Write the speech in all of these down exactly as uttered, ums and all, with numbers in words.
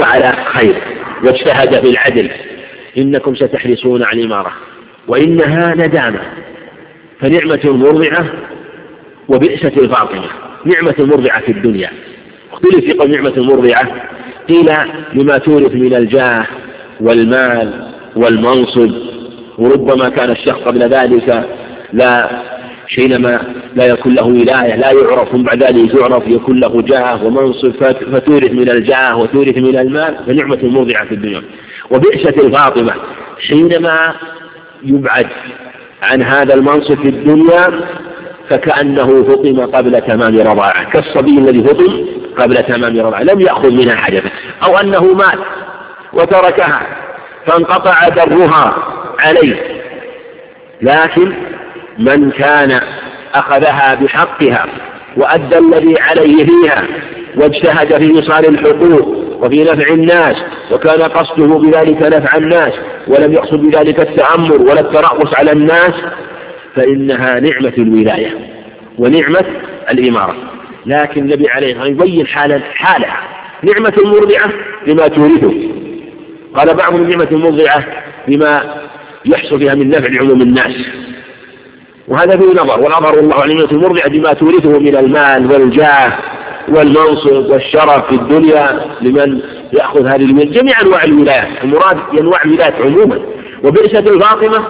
على خير واجتهد بالعدل إنكم ستحرصون على الإمارة وإنها ندامة. فنعمة المرضعة وبئسة الفاطمة. نعمة المرضعة في الدنيا اختلف في قول نعمة المرضعة، قيل لما تورث من الجاه والمال والمنصب، وربما كان الشخص قبل ذلك لا حينما لا يكون له ولاية لا يعرف، بعد ذلك يعرف يكون له جاه ومنصب فتورث من الجاه وتورث من المال. فنعمة المرضعة في الدنيا. وبئسة الفاطمة حينما يبعد عن هذا المنصب في الدنيا فكأنه فطم قبل تمام رضاعه، كالصبي الذي فطم قبل تمام رضاعه لم يأخذ منها حدثا، أو أنه مات وتركها فانقطع درها عليه. لكن من كان أخذها بحقها وأدى الذي عليه فيها واجتهد في إيصال الحقوق وفي نفع الناس وكان قصده بذلك نفع الناس ولم يقصد بذلك التأمر ولا الترأس على الناس فإنها نعمة الولاية ونعمة الإمارة. لكن النبي عليه الصلاة والسلام يبين حالها حالها نعمة المرضعة بما تورثه. قال بعضهم نعمة المرضعة بما يحصل فيها من نفع لعموم الناس، وهذا فيه نظر، والنظر الله على نعمة المرضعة بما تورثه من المال والجاه والمنصب والشرف في الدنيا لمن يأخذ هذه الولاية، جميع أنواع الولايات، المراد أنواع الولايات عموما. وبئسة الفاطمة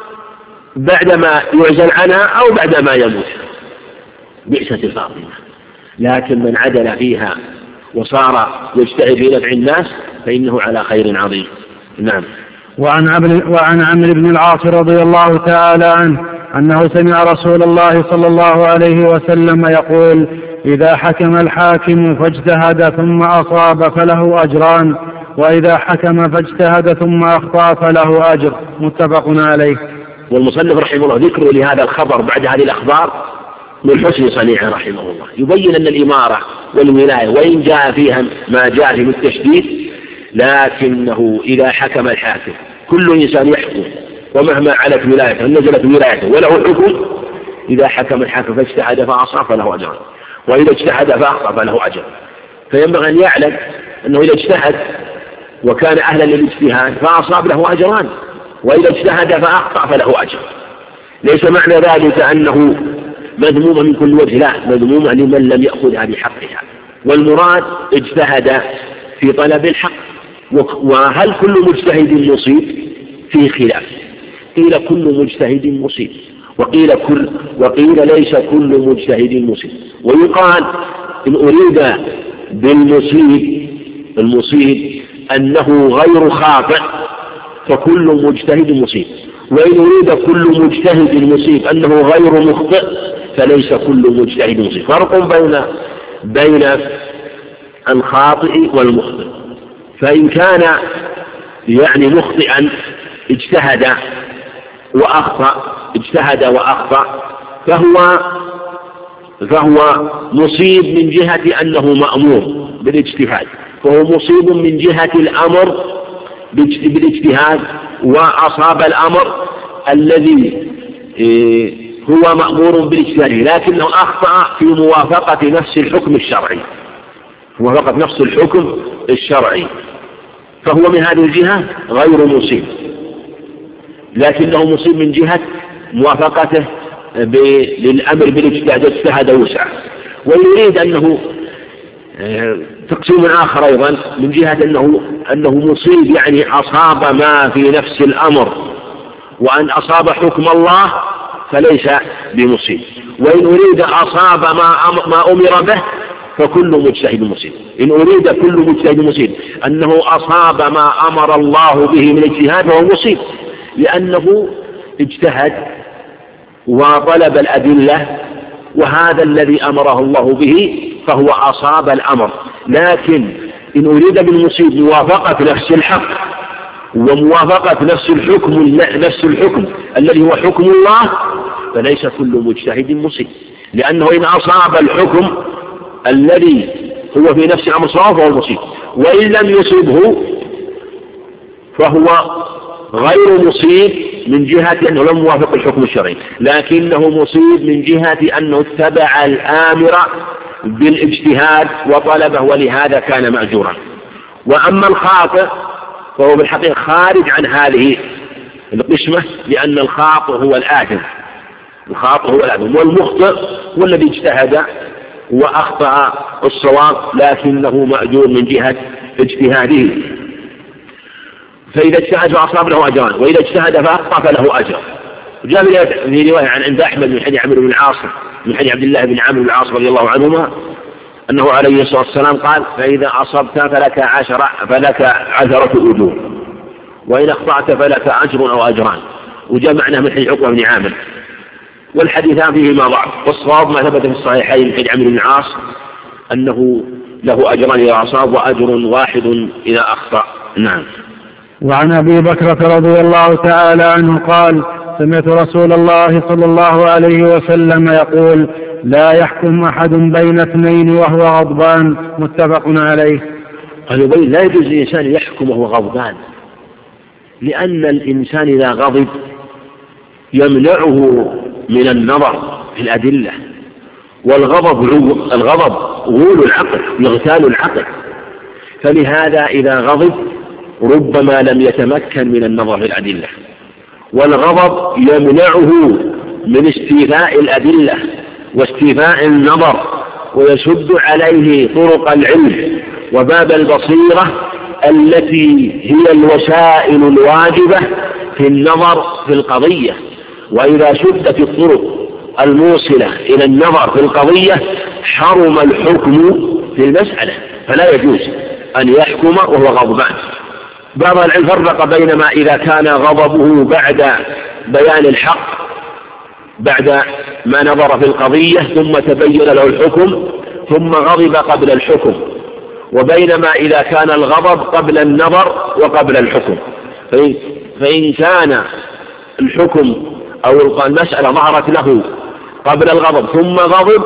بعدما يعزل عنها أو بعدما يموت، بئسة الفاطمة. لكن من عدل فيها وصار يجتهد في نفع الناس فإنه على خير عظيم. نعم. وعن وعن عمرو بن العاص رضي الله تعالى عنه أنه سمع رسول الله صلى الله عليه وسلم يقول: إذا حكم الحاكم فاجتهد ثم أصاب فله أجران، وإذا حكم فاجتهد ثم أخطأ فله أجر. متفق عليه. والمصنف رحمه الله ذكر لهذا الخبر بعد هذه الأخبار من حسن صنيعه رحمه الله، يبين أن الإمارة والولاية وإن جاء فيها ما جاء في التشديد لكنه إذا حكم الحاكم، كل إنسان يحكم ومهما علت ولايته نزلت ولايته وله حكم، إذا حكم الحاكم فاجتهد فأصاب فله أجر، وإذا اجتهد فأخطأ فله أجر. فينبغي أن يعلم أنه إذا اجتهد وكان أهلا للاجتهاد فأصاب له أجران، وإذا اجتهد فأخطأ فله أجر. ليس معنى ذلك أنه مذموم من كل وجه، لا، مذموم لمن لم يأخذها بحقها. والمراد اجتهد في طلب الحق. وهل كل مجتهد مصيب؟ في خلاف، قيل كل مجتهد مصيب، وقيل كل وقيل ليس كل مجتهد مصيب. ويقال إن أريد بالمصيب المصيب أنه غير خاطئ فكل مجتهد مصيب، وإن أريد كل مجتهد مصيب أنه غير مخطئ فليس كل مجتهد مصيب. فرق بين بين الخاطئ والمخطئ. فإن كان يعني مخطئا اجتهد وأخطأ اجتهد وأخطأ فهو فهو مصيب من جهة أنه مأمور بالاجتهاد، فهو مصيب من جهة الأمر بالاجتهاد، وأصاب الأمر الذي هو مأمور بالاجتهاد، لكنه أخطأ في موافقة نفس الحكم الشرعي موافقة نفس الحكم الشرعي فهو من هذه الجهة غير مصيب، لكنه مصيب من جهة موافقته للأمر بالاجتهاد، اجتهد وسع. ويريد أنه تقسيم آخر أيضا من جهة أنه, أنه مصيب يعني أصاب ما في نفس الأمر، وأن أصاب حكم الله فليس بمصيب. وإن أريد أصاب ما, ما أمر به فكل مجتهد مصيب. إن أريد كل مجتهد مصيب أنه أصاب ما أمر الله به من اجتهاد فهو مصيب، لأنه اجتهد وطلب الأدلة وهذا الذي أمره الله به فهو أصاب الأمر. لكن إن أريد بالمصيب موافقة نفس الحق وموافقة نفس الحكم نفس الحكم الذي هو حكم الله فليس كل مجتهد مصيب، لأنه إن أصاب الحكم الذي هو في نفس الأمر صواب فهو مصيب، وإن لم يصيبه فهو غير مصيب من جهة أنه لم يوافق الحكم الشرعي، لكنه مصيب من جهة أنه اتبع الآمر بالاجتهاد وطلبه ولهذا كان مأجورا. وأما الخاطئ فهو بالحقيقة خارج عن هذه القسمة، لأن الخاطئ هو الآثم، الخاطئ هو الآثم، والمخطئ هو الذي اجتهد وأخطأ الصواب لكنه مأجور من جهة اجتهاده. فإذا اجتهد فأصاب له أجران، وإذا اجتهد فأخطأ فله أجر. جاء في رواية عن عند أحمد من حديث عمرو بن العاص من حديث عبد الله بن عمرو بن العاص رضي الله عنهما أنه عليه الصلاة والسلام قال: فإذا أصبت فلك عشر فلك عشرة أجور، وإن أخطأت فلك أجر أو أجران. وجاء معناه من حديث عقبة بن عامر، والحديثان فيهما ضعف، والصواب ما ثبت في الصحيحين من حديث عمرو بن العاص أنه له أجران إذا أصاب وأجر واحد إذا أخطأ. نعم. وعن أبي بكرة رضي الله تعالى عنه قال: سمعت رسول الله صلى الله عليه وسلم يقول: لا يحكم أحد بين اثنين وهو غضبان. متفق عليه. قالوا لا يجوز للإنسان يحكم وهو غضبان، لأن الإنسان إذا غضب يمنعه من النظر في الأدلة، والغضب الغضب غول العقل، يغتال العقل، فلهذا إذا غضب ربما لم يتمكن من النظر في الأدلة، والغضب يمنعه من استيفاء الأدلة واستيفاء النظر، ويسد عليه طرق العلم وباب البصيرة التي هي الوسائل الواجبة في النظر في القضية. وإذا سدت الطرق الموصلة إلى النظر في القضية حرم الحكم في المسألة، فلا يجوز أن يحكم وهو غضبان. بعض العلم فرق بين ما إذا كان غضبه بعد بيان الحق، بعد ما نظر في القضية ثم تبين له الحكم ثم غضب قبل الحكم، وبينما إذا كان الغضب قبل النظر وقبل الحكم. فإن كان الحكم أو المسألة ظهرت له قبل الغضب ثم غضب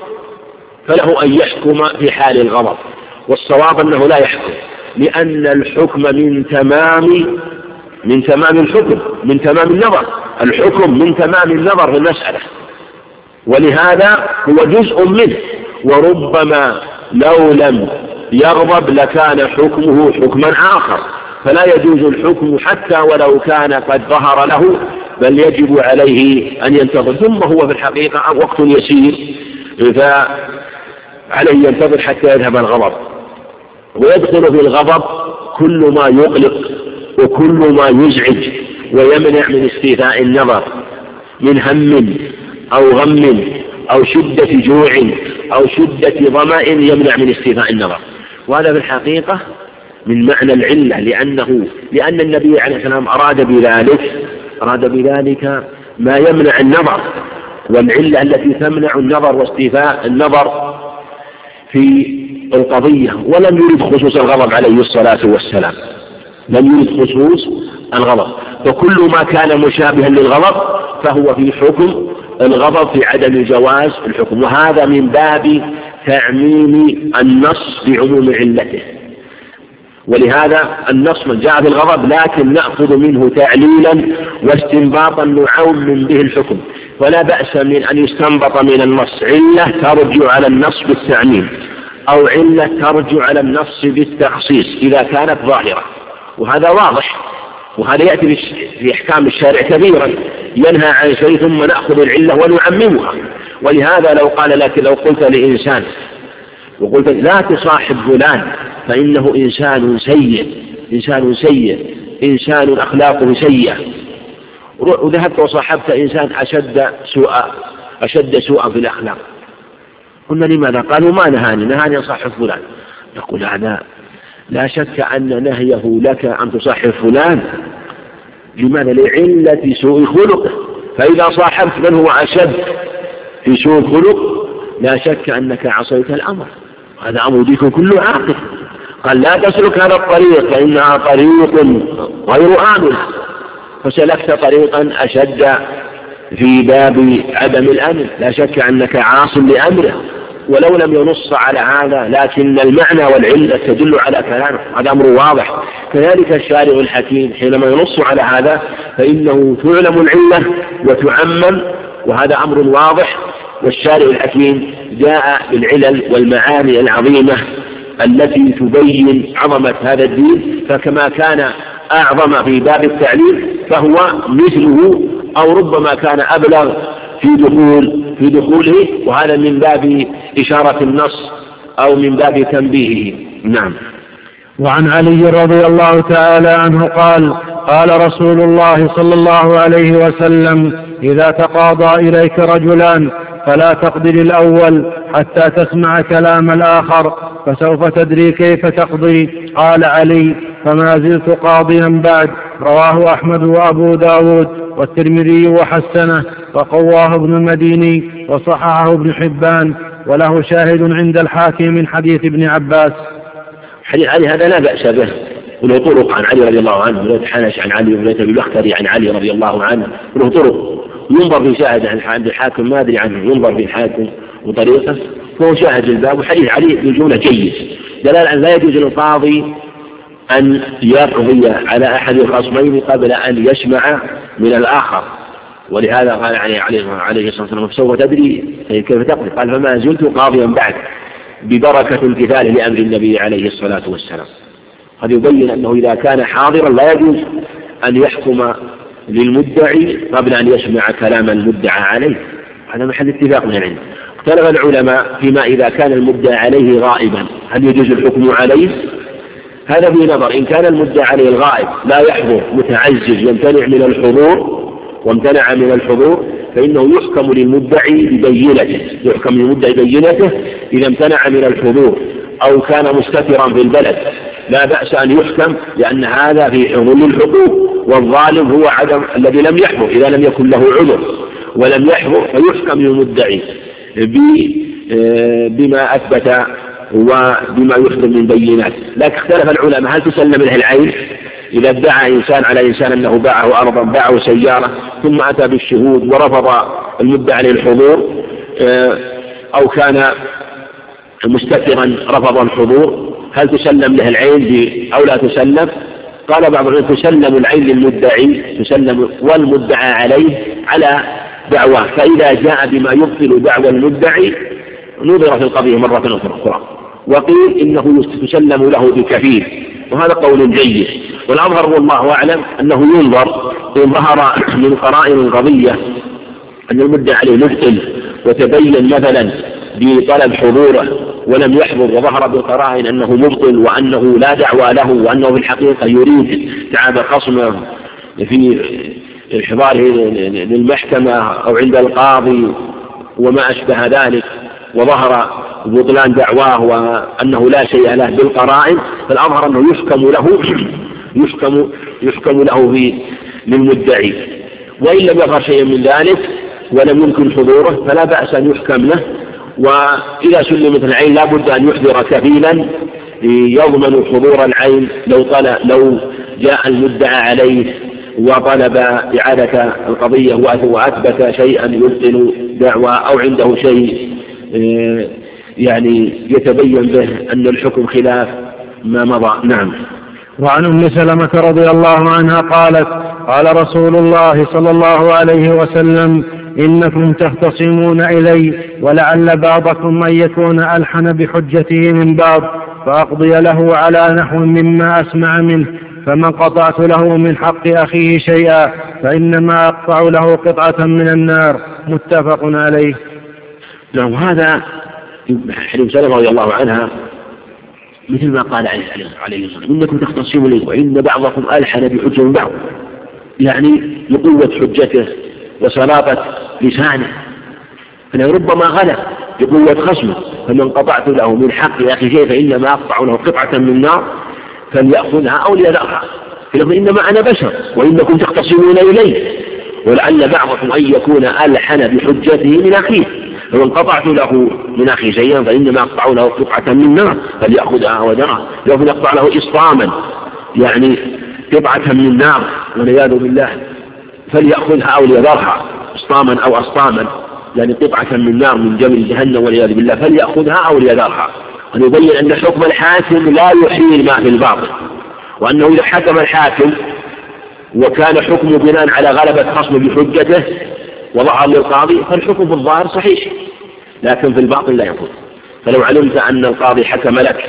فله أن يحكم في حال الغضب، والصواب أنه لا يحكم، لأن الحكم من تمام من تمام الحكم من تمام النظر، الحكم من تمام النظر في المسألة، ولهذا هو جزء منه، وربما لو لم يغضب لكان حكمه حكما آخر، فلا يجوز الحكم حتى ولو كان قد ظهر له، بل يجب عليه أن ينتظر، ثم هو في الحقيقة وقت يسير فعليه ينتظر حتى يذهب الغضب. ويدخل في الغضب كل ما يقلق وكل ما يزعج ويمنع من استيفاء النظر من هم أو غم أو شدة جوع أو شدة ظمأ يمنع من استيفاء النظر. وهذا في الحقيقة من معنى العلة، لأنه لأن النبي عليه السلام أراد بذلك أراد بذلك ما يمنع النظر، والعلة التي تمنع النظر واستيفاء النظر في القضية، ولم يرد خصوص الغضب عليه الصلاة والسلام، لم يرد خصوص الغضب، فكل ما كان مشابها للغضب فهو في حكم الغضب في عدم جواز الحكم، وهذا من باب تعميم النص بعموم علته. ولهذا النص من جاء في الغضب لكن نأخذ منه تعليلا واستنباطا نعوم به الحكم، ولا بأس من أن يستنبط من النص علة ترجع على النص بالتعميم أو علة ترجع على النص بالتخصيص إذا كانت ظاهرة، وهذا واضح، وهذا يأتي في إحكام الشارع كثيرا، ينهى عن شيء ثم نأخذ العلة ونعممها. ولهذا لو قال لك لو قلت لإنسان وقلت لا تصاحب فلان فإنه إنسان سيء إنسان سيء إنسان أخلاقه سيئة، وذهبت وصاحبت إنسان أشد سوءا أشد سوءا في الأخلاق، قلنا لماذا؟ قالوا ما نهاني نهاني أصاحب فلان. يقول هذا لا شك أن نهيه لك أن تصاحب فلان لماذا؟ لعلة سوء خلقه، فإذا صاحبت من هو أشد في سوء الخلق لا شك أنك عصيت الأمر، هذا أمر ديكم كله عاقل. قال لا تسلك هذا الطريق فإنها طريق غير آمن، فسلكت طريقا أشد في باب عدم الأمن، لا شك أنك عاص لأمره، ولو لم ينص على هذا لكن المعنى والعلة تدل على كلامه، هذا أمر واضح. كذلك الشارع الحكيم حينما ينص على هذا فإنه تعلم العلة وتعمم، وهذا أمر واضح. والشارع الحكيم جاء بالعلل والمعاني العظيمة التي تبين عظمة هذا الدين، فكما كان أعظم في باب التعليم فهو مثله أو ربما كان أبلغ في دخول في دخوله، وهذا من باب إشارة النص أو من باب تنبيهه. نعم. وعن علي رضي الله تعالى عنه قال: قال رسول الله صلى الله عليه وسلم: إذا تقاضى إليك رجلان فلا تقضي للأول حتى تسمع كلام الآخر، فسوف تدري كيف تقضي. قال علي: فما زلت قاضيا بعد. رواه أحمد وأبو داود والترمذي وحسنه وقواه ابن المديني وصححه ابن حبان، وله شاهد عند الحاكم من حديث ابن عباس. حديث علي هذا لا بأس به، وله طرق عن علي رضي الله عنه، وله حنش عن علي، وله البختري عن علي رضي الله عنه، وله طرق ينظر في شاهد عند الحاكم ما أدري عنه، ينظر في الحاكم وطريقه، فهو شاهد الباب. وحديث علي بالجملة جيد، دلالة أن لا يجوز للقاضي أن يقضي على أحد الخصمين قبل أن يسمع من الآخر، ولهذا قال عليه الصلاة والسلام: سوف تدري كيف تقضي. قال: فما زلت قاضيا بعد، ببركة امتثاله لأمر النبي عليه الصلاة والسلام. هذا يبين أنه إذا كان حاضرا لا يجوز أن يحكم للمدعي قبل أن يسمع كلام المدعى عليه، هذا محل اتفاق من العلم. اختلف العلماء فيما إذا كان المدعى عليه غائبا هل يجوز الحكم عليه؟ هذا في نظر. إن كان المدعى عليه الغائب لا يحضر متعزز يمتنع من الحضور وامتنع من الحضور فإنه يحكم للمدعي ببينته، يحكم للمدعي ببينته إذا امتنع من الحضور أو كان مستترا في البلد لا بأس أن يحكم، لأن هذا في حضور الحقوق، والظالم هو عدم الذي لم يحضر إذا لم يكن له عذر ولم يحضر، فيحكم للمدعي بما أثبت وبما يحضر من بينات. لكن اختلف العلماء هل تسلم له العين إذا ادعى إنسان على إنسان أنه باعه أرضا، باعه سيارة، ثم أتى بالشهود ورفض المدعي عليه الحضور، أو كان مستترا رفض الحضور، هل تسلم له العين أو لا تسلم؟ قال بعض العلماء: تسلم العين للمدعي، تسلم والمدعى عليه على دعواه، فإذا جاء بما يبطل دعوى المدعي نظر في القضية مرة أخرى. وقيل إنه تسلم له بكفيل، وهذا قول جيد. والأظهر والله أعلم أنه ينظر إن ظهر من قرائن القضية أن المدعى عليه مبطل وتبين مثلا بطلب حضوره ولم يحضر، وظهر بالقرائن أنه مبطل وأنه لا دعوى له وأنه في الحقيقة يريد تعب خصمه في إحضاره للمحكمة أو عند القاضي وما أشبه ذلك، وظهر بطلان دعواه وأنه لا شيء له بالقرائن، فالأظهر أنه يحكم له يحكم يحكم له في للمدعي. وإن لم يظهر شيء من ذلك ولم يمكن حضوره فلا بأس أن يحكم له. وإذا سلمت العين لا بد أن يحضر كفيلا يضمن حضور العين لو طلب لو جاء المدعى عليه وطلب إعادة القضية وأثبت شيئا يبطل دعوى أو عنده شيء يعني يتبين به أن الحكم خلاف ما مضى. نعم. وعن أم سلمة رضي الله عنها قالت: قال رسول الله صلى الله عليه وسلم: إنكم تختصمون إلي ولعل بعضكم أن يكون ألحن بحجته من بعض، فأقضي له على نحو مما أسمع منه، فمن قطعت له من حق أخيه شيئا فإنما أقطع له قطعة من النار. متفق عليه. نعم. هذا حديث سلمة رضي الله عنها مثل ما قال عليه الصلاة: إنكم تختصمون إلي وإن بعضكم ألحن بحجة من بعض، يعني لقوة حجته وصلابة لسانه، فلربما غلب بقوة خصمه، فمن قطعت له من حق أخي شيء فإنما أقطع له قطعة من النار فليأخذها أو ليذرها، إنما أنا بشر وإنكم تختصمون إلي ولعل بعضكم أن يكون ألحن بحجته من أخيه، فمن قطعت له من أخي شيئا فإنما أقطع له قطعة من النار فليأخذها أو يذرها، لكن أقطع له إصطاما يعني قطعة من النار والعياذ بالله فليأخذها أو ليذرها، إصطاما أو أصطاما يعني قطعة من النار من جمل جهنم والعياذ بالله فليأخذها أو ليذرها. أن يبين أن حكم الحاكم لا يحيل ما في الباطل، وأنه إذا حكم الحاكم وكان حكمه بناء على غلبة خصمه بحجته وظهر للقاضي فالحكم في الظاهر صحيح، لكن في الباطن لا يكون. فلو علمت أن القاضي حكم لك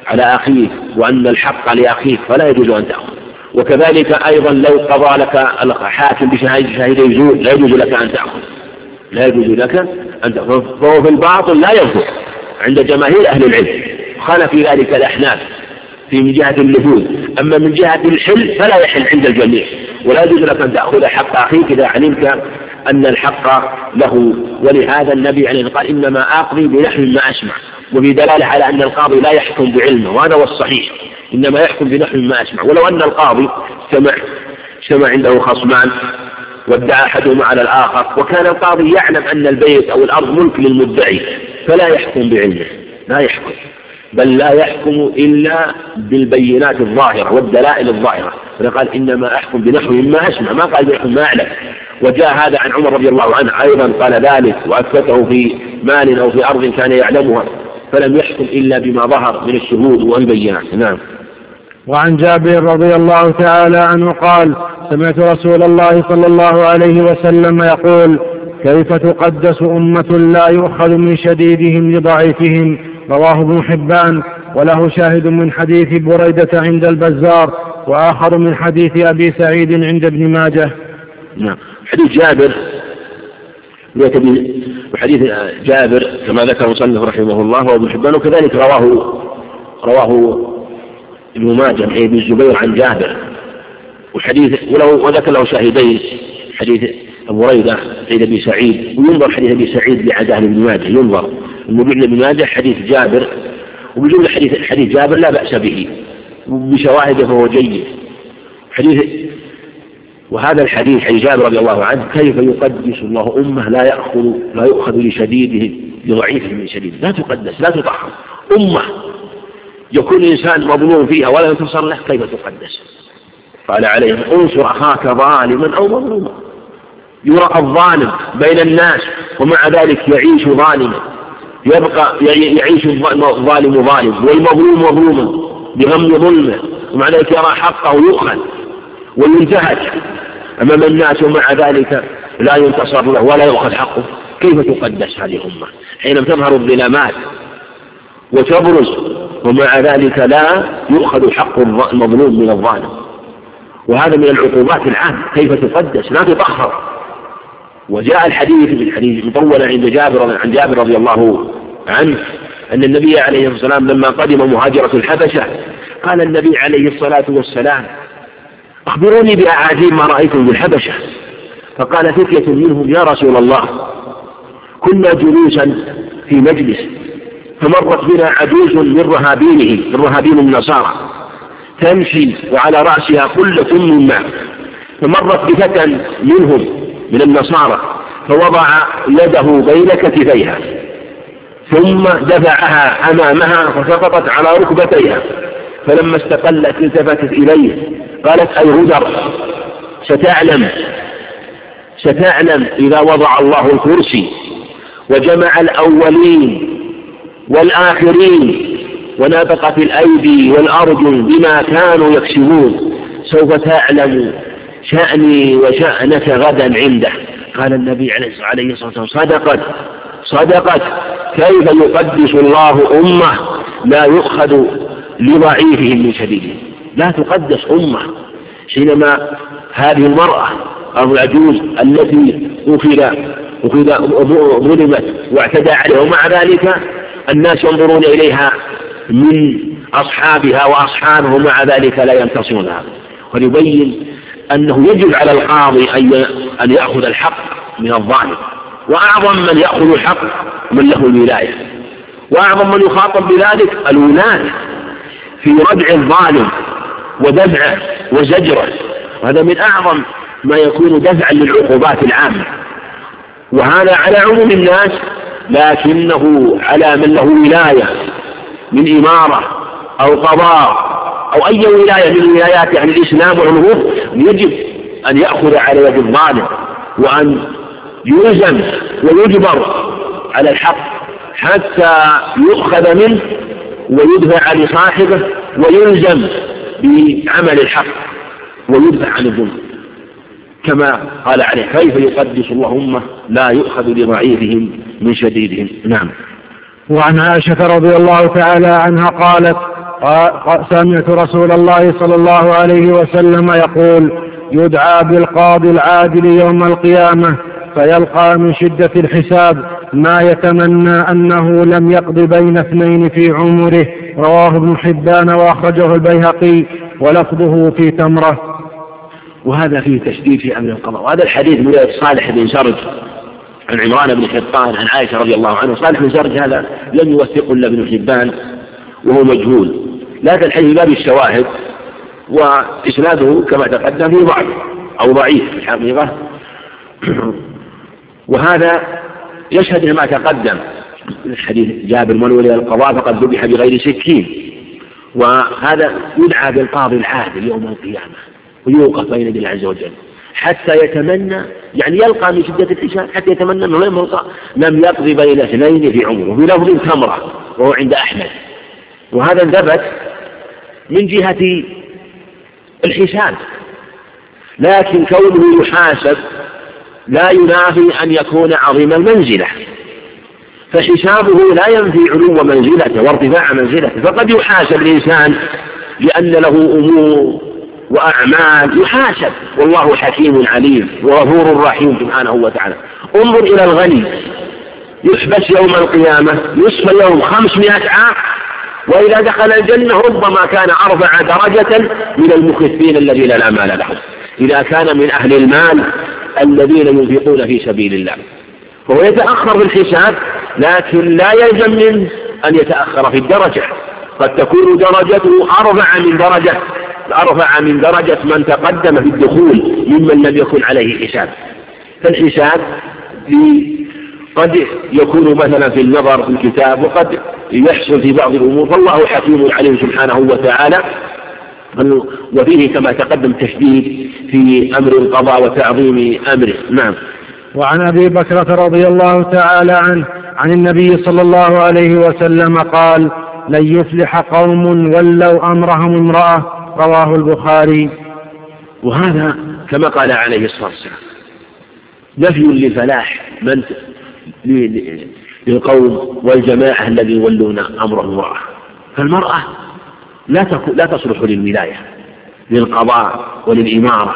على أخيك وأن الحق لأخيك فلا يجوز أن تأخذ. وكذلك أيضا لو قضى لك الحاكم بشهادتي زور لا يجوز لك أن تأخذ، لا يجوز لك أن تأخذ. فهو في الباطل لا ينفع عند جماهير أهل العلم، خالف في ذلك الأحناف في من جهة النفوذ. أما من جهة الحل فلا يحل عند الجميع، ولا يجوز لك أن تأخذ حق أخيك إذا علمت أن الحق له. ولهذا النبي عليه الصلاة والسلام قال إنما أقضي بنحو ما أسمع، وفي دلالة على أن القاضي لا يحكم بعلمه، وهذا هو الصحيح، إنما يحكم بنحو ما أسمع. ولو أن القاضي سمع سمع عنده خصمان وادعى أحدهما على الآخر، وكان القاضي يعلم أن البيت أو الأرض ملك للمدعي، فلا يحكم بعلمه، لا يحكم، بل لا يحكم إلا بالبينات الظاهرة والدلائل الظاهرة. فقال إنما أحكم بنحو ما أسمع، ما قال بنحو ما أعلم. وجاء هذا عن عمر رضي الله عنه أيضا قال ذلك، وأثبته في مال أو في أرض كان يعلمها، فلم يحكم إلا بما ظهر من الشهود والبينات. نعم. وعن جابر رضي الله تعالى عنه قال: سمعت رسول الله صلى الله عليه وسلم يقول: كيف تقدس أمة لا يؤخذ من شديدهم لضعيفهم؟ رواه ابن حبان، وله شاهد من حديث بريدة عند البزار، وآخر من حديث أبي سعيد عند ابن ماجه. نعم. حديث جابر وحديث جابر كما ذكر المصنف رحمه الله وابن حبان، وكذلك رواه رواه ابن ماجه عن ابن الزبير عن جابر، وحديث ولو وذكر له شاهدين، حديث أبو بريدة عند أبي سعيد، وينظر حديث أبي سعيد بعداه ابن ماجه، ينظر المبين ابن ماجه حديث جابر، وبجملة حديث حديث جابر لا بأس به بشواهده فهو جيد. حديث وهذا الحديث عن جابر رضي الله عنه: كيف يقدس الله أمة لا يأخذ لا يؤخذ لشديده لضعيفه من شديد. لا تقدس، لا تطهر أمة يكون الإنسان مظلوم فيها ولا ينتصر له، كيف تقدس؟ قال عليه: انصر أخاك ظالما أو مظلوما. يرى الظالم بين الناس ومع ذلك يعيش ظالما، يبقى يعيش الظالم ظالم والمظلوم مظلوما بغم ظلمه، ومع ذلك يرى حقه يؤخذ وينتهك أمام الناس، ومع ذلك لا ينتصر له ولا يؤخذ حقه. كيف تقدس هذه الأمة حين تظهر الظلامات وتبرز ومع ذلك لا يؤخذ حق المظلوم من الظالم؟ وهذا من العقوبات العامة. كيف تقدس؟ لا تطهر. وجاء الحديث من حديث مطول عند جابر عن جابر رضي الله عنه أن النبي عليه الصلاة والسلام لما قدم مهاجرة الحبشة قال النبي عليه الصلاة والسلام: أخبروني بأعاجيب ما رأيتم بالحبشة. فقال فتية منهم: يا رسول الله، كنا جلوسا في مجلس فمرت بنا عجوز من رهابينه من رهابين النصارى تمشي وعلى رأسها قلة من ماء، فمرت بفتى منهم من النصارى فوضع يده بين كتفيها ثم دفعها أمامها فسقطت على ركبتيها، فلما استقلت التفتت إليه قالت: أي غدر، ستعلم ستعلم إذا وضع الله الكرسي وجمع الأولين والآخرين ونطقت الأيدي والأرجل بما كانوا يكسبون، سوف تعلم شأني وشأنك غدا عنده. قال النبي عليه الصلاة والسلام: صدقت صدقت كيف يقدس الله أمة لا يؤخذ لضعيفهم من شديدهم. لا تقدس أمة حينما هذه المرأة أو العجوز التي أخذ ظلمت واعتدى عليها، ومع ذلك الناس ينظرون إليها من أصحابها وأصحابه، ومع ذلك لا ينتصرونها. ويبين أنه يجب على القاضي أن يأخذ الحق من الظالم، وأعظم من يأخذ الحق من له الولاية، وأعظم من يخاطب بذلك الولاة في ردع الظالم ودفعه وزجره، وهذا من أعظم ما يكون دفعا للعقوبات العامة. وهذا على عموم الناس، لكنه على من له ولاية من إمارة أو قضاء أو أي ولاية من ولايات يعني الإسلام والعلوم، يجب أن يأخذ على يد الظالم وأن يلزم ويجبر على الحق حتى يؤخذ منه ويدفع لصاحبه ويلزم بعمل الحق ويدفع عن الظلم، كما قال عليه: كيف يقدس الله أمة لا يؤخذ لضعيفهم من شديدهم. نعم. وعن عائشة رضي الله تعالى عنها قالت: سمعت رسول الله صلى الله عليه وسلم يقول: يدعى بالقاضي العادل يوم القيامة فيلقى من شدة الحساب ما يتمنى أنه لم يقض بين اثنين في عمره. رواه ابن حبان وأخرجه البيهقي ولفظه في تمرة. وهذا فيه تشديد في أمر القضاء. وهذا الحديث من صالح بن سرج عن عمران بن حطان عن عائشة رضي الله عنه. صالح بن سرج هذا لم يوثق إلا ابن حبان وهو مجهول، لكن الحديث باب الشواهد وإسناده كما تقدم فيه ضعف أو ضعيف في الحقيقة. وهذا يشهد ما تقدم الحديث جابر: من ولي القضاء فقد ذبح بغير سكين. وهذا يدعى بالقاضي العادل يوم القيامة ويوقف بين يدي الله عز وجل حتى يتمنى، يعني يلقى من شدة الحساب حتى يتمنى أنه لم يلقى لم يقضي بين اثنين في عمره، في لفظ تمرة وهو عند أحمد. وهذا ثبت من جهة الحساب، لكن كونه يحاسب لا ينافي أن يكون عظيم المنزلة، فحسابه لا ينفي علو منزلته وارتفاع منزلته. فقد يحاسب الإنسان لأن له أمور وأعمال يحاسب، والله حكيم عليم وغفور رحيم سبحانه وتعالى. انظر إلى الغني يحبس يوم القيامة يصفى يوم خمسمائة عام، وإذا دخل الجنة ربما كان أربع درجة من المخفين الذين لا مال لهم، إذا كان من أهل المال الذين ينفقون في سبيل الله. فهو يتأخر في الحساب، لكن لا يلزم منه أن يتأخر في الدرجة، قد تكون درجته أرفع من درجة أرفع من درجة من تقدم في الدخول ممن لم يكن عليه حساب. فالحساب قد يكون مثلا في النظر في الكتاب، وقد يحصل في بعض الأمور، فالله حكيم عليم سبحانه وتعالى. وفيه كما تقدم تشديد في أمر القضاء وتعظيم أمره. نعم. وعن أبي بكرة رضي الله تعالى عنه عن النبي صلى الله عليه وسلم قال: لن يفلح قوم ولوا أمرهم امرأة. رواه البخاري. وهذا كما قال عليه الصلاة والسلام نفي للفلاح من للقوم والجماعة الذي يولون أمرهم امرأة. فالمرأة لا لا تصلح للولاية للقضاء وللإمارة،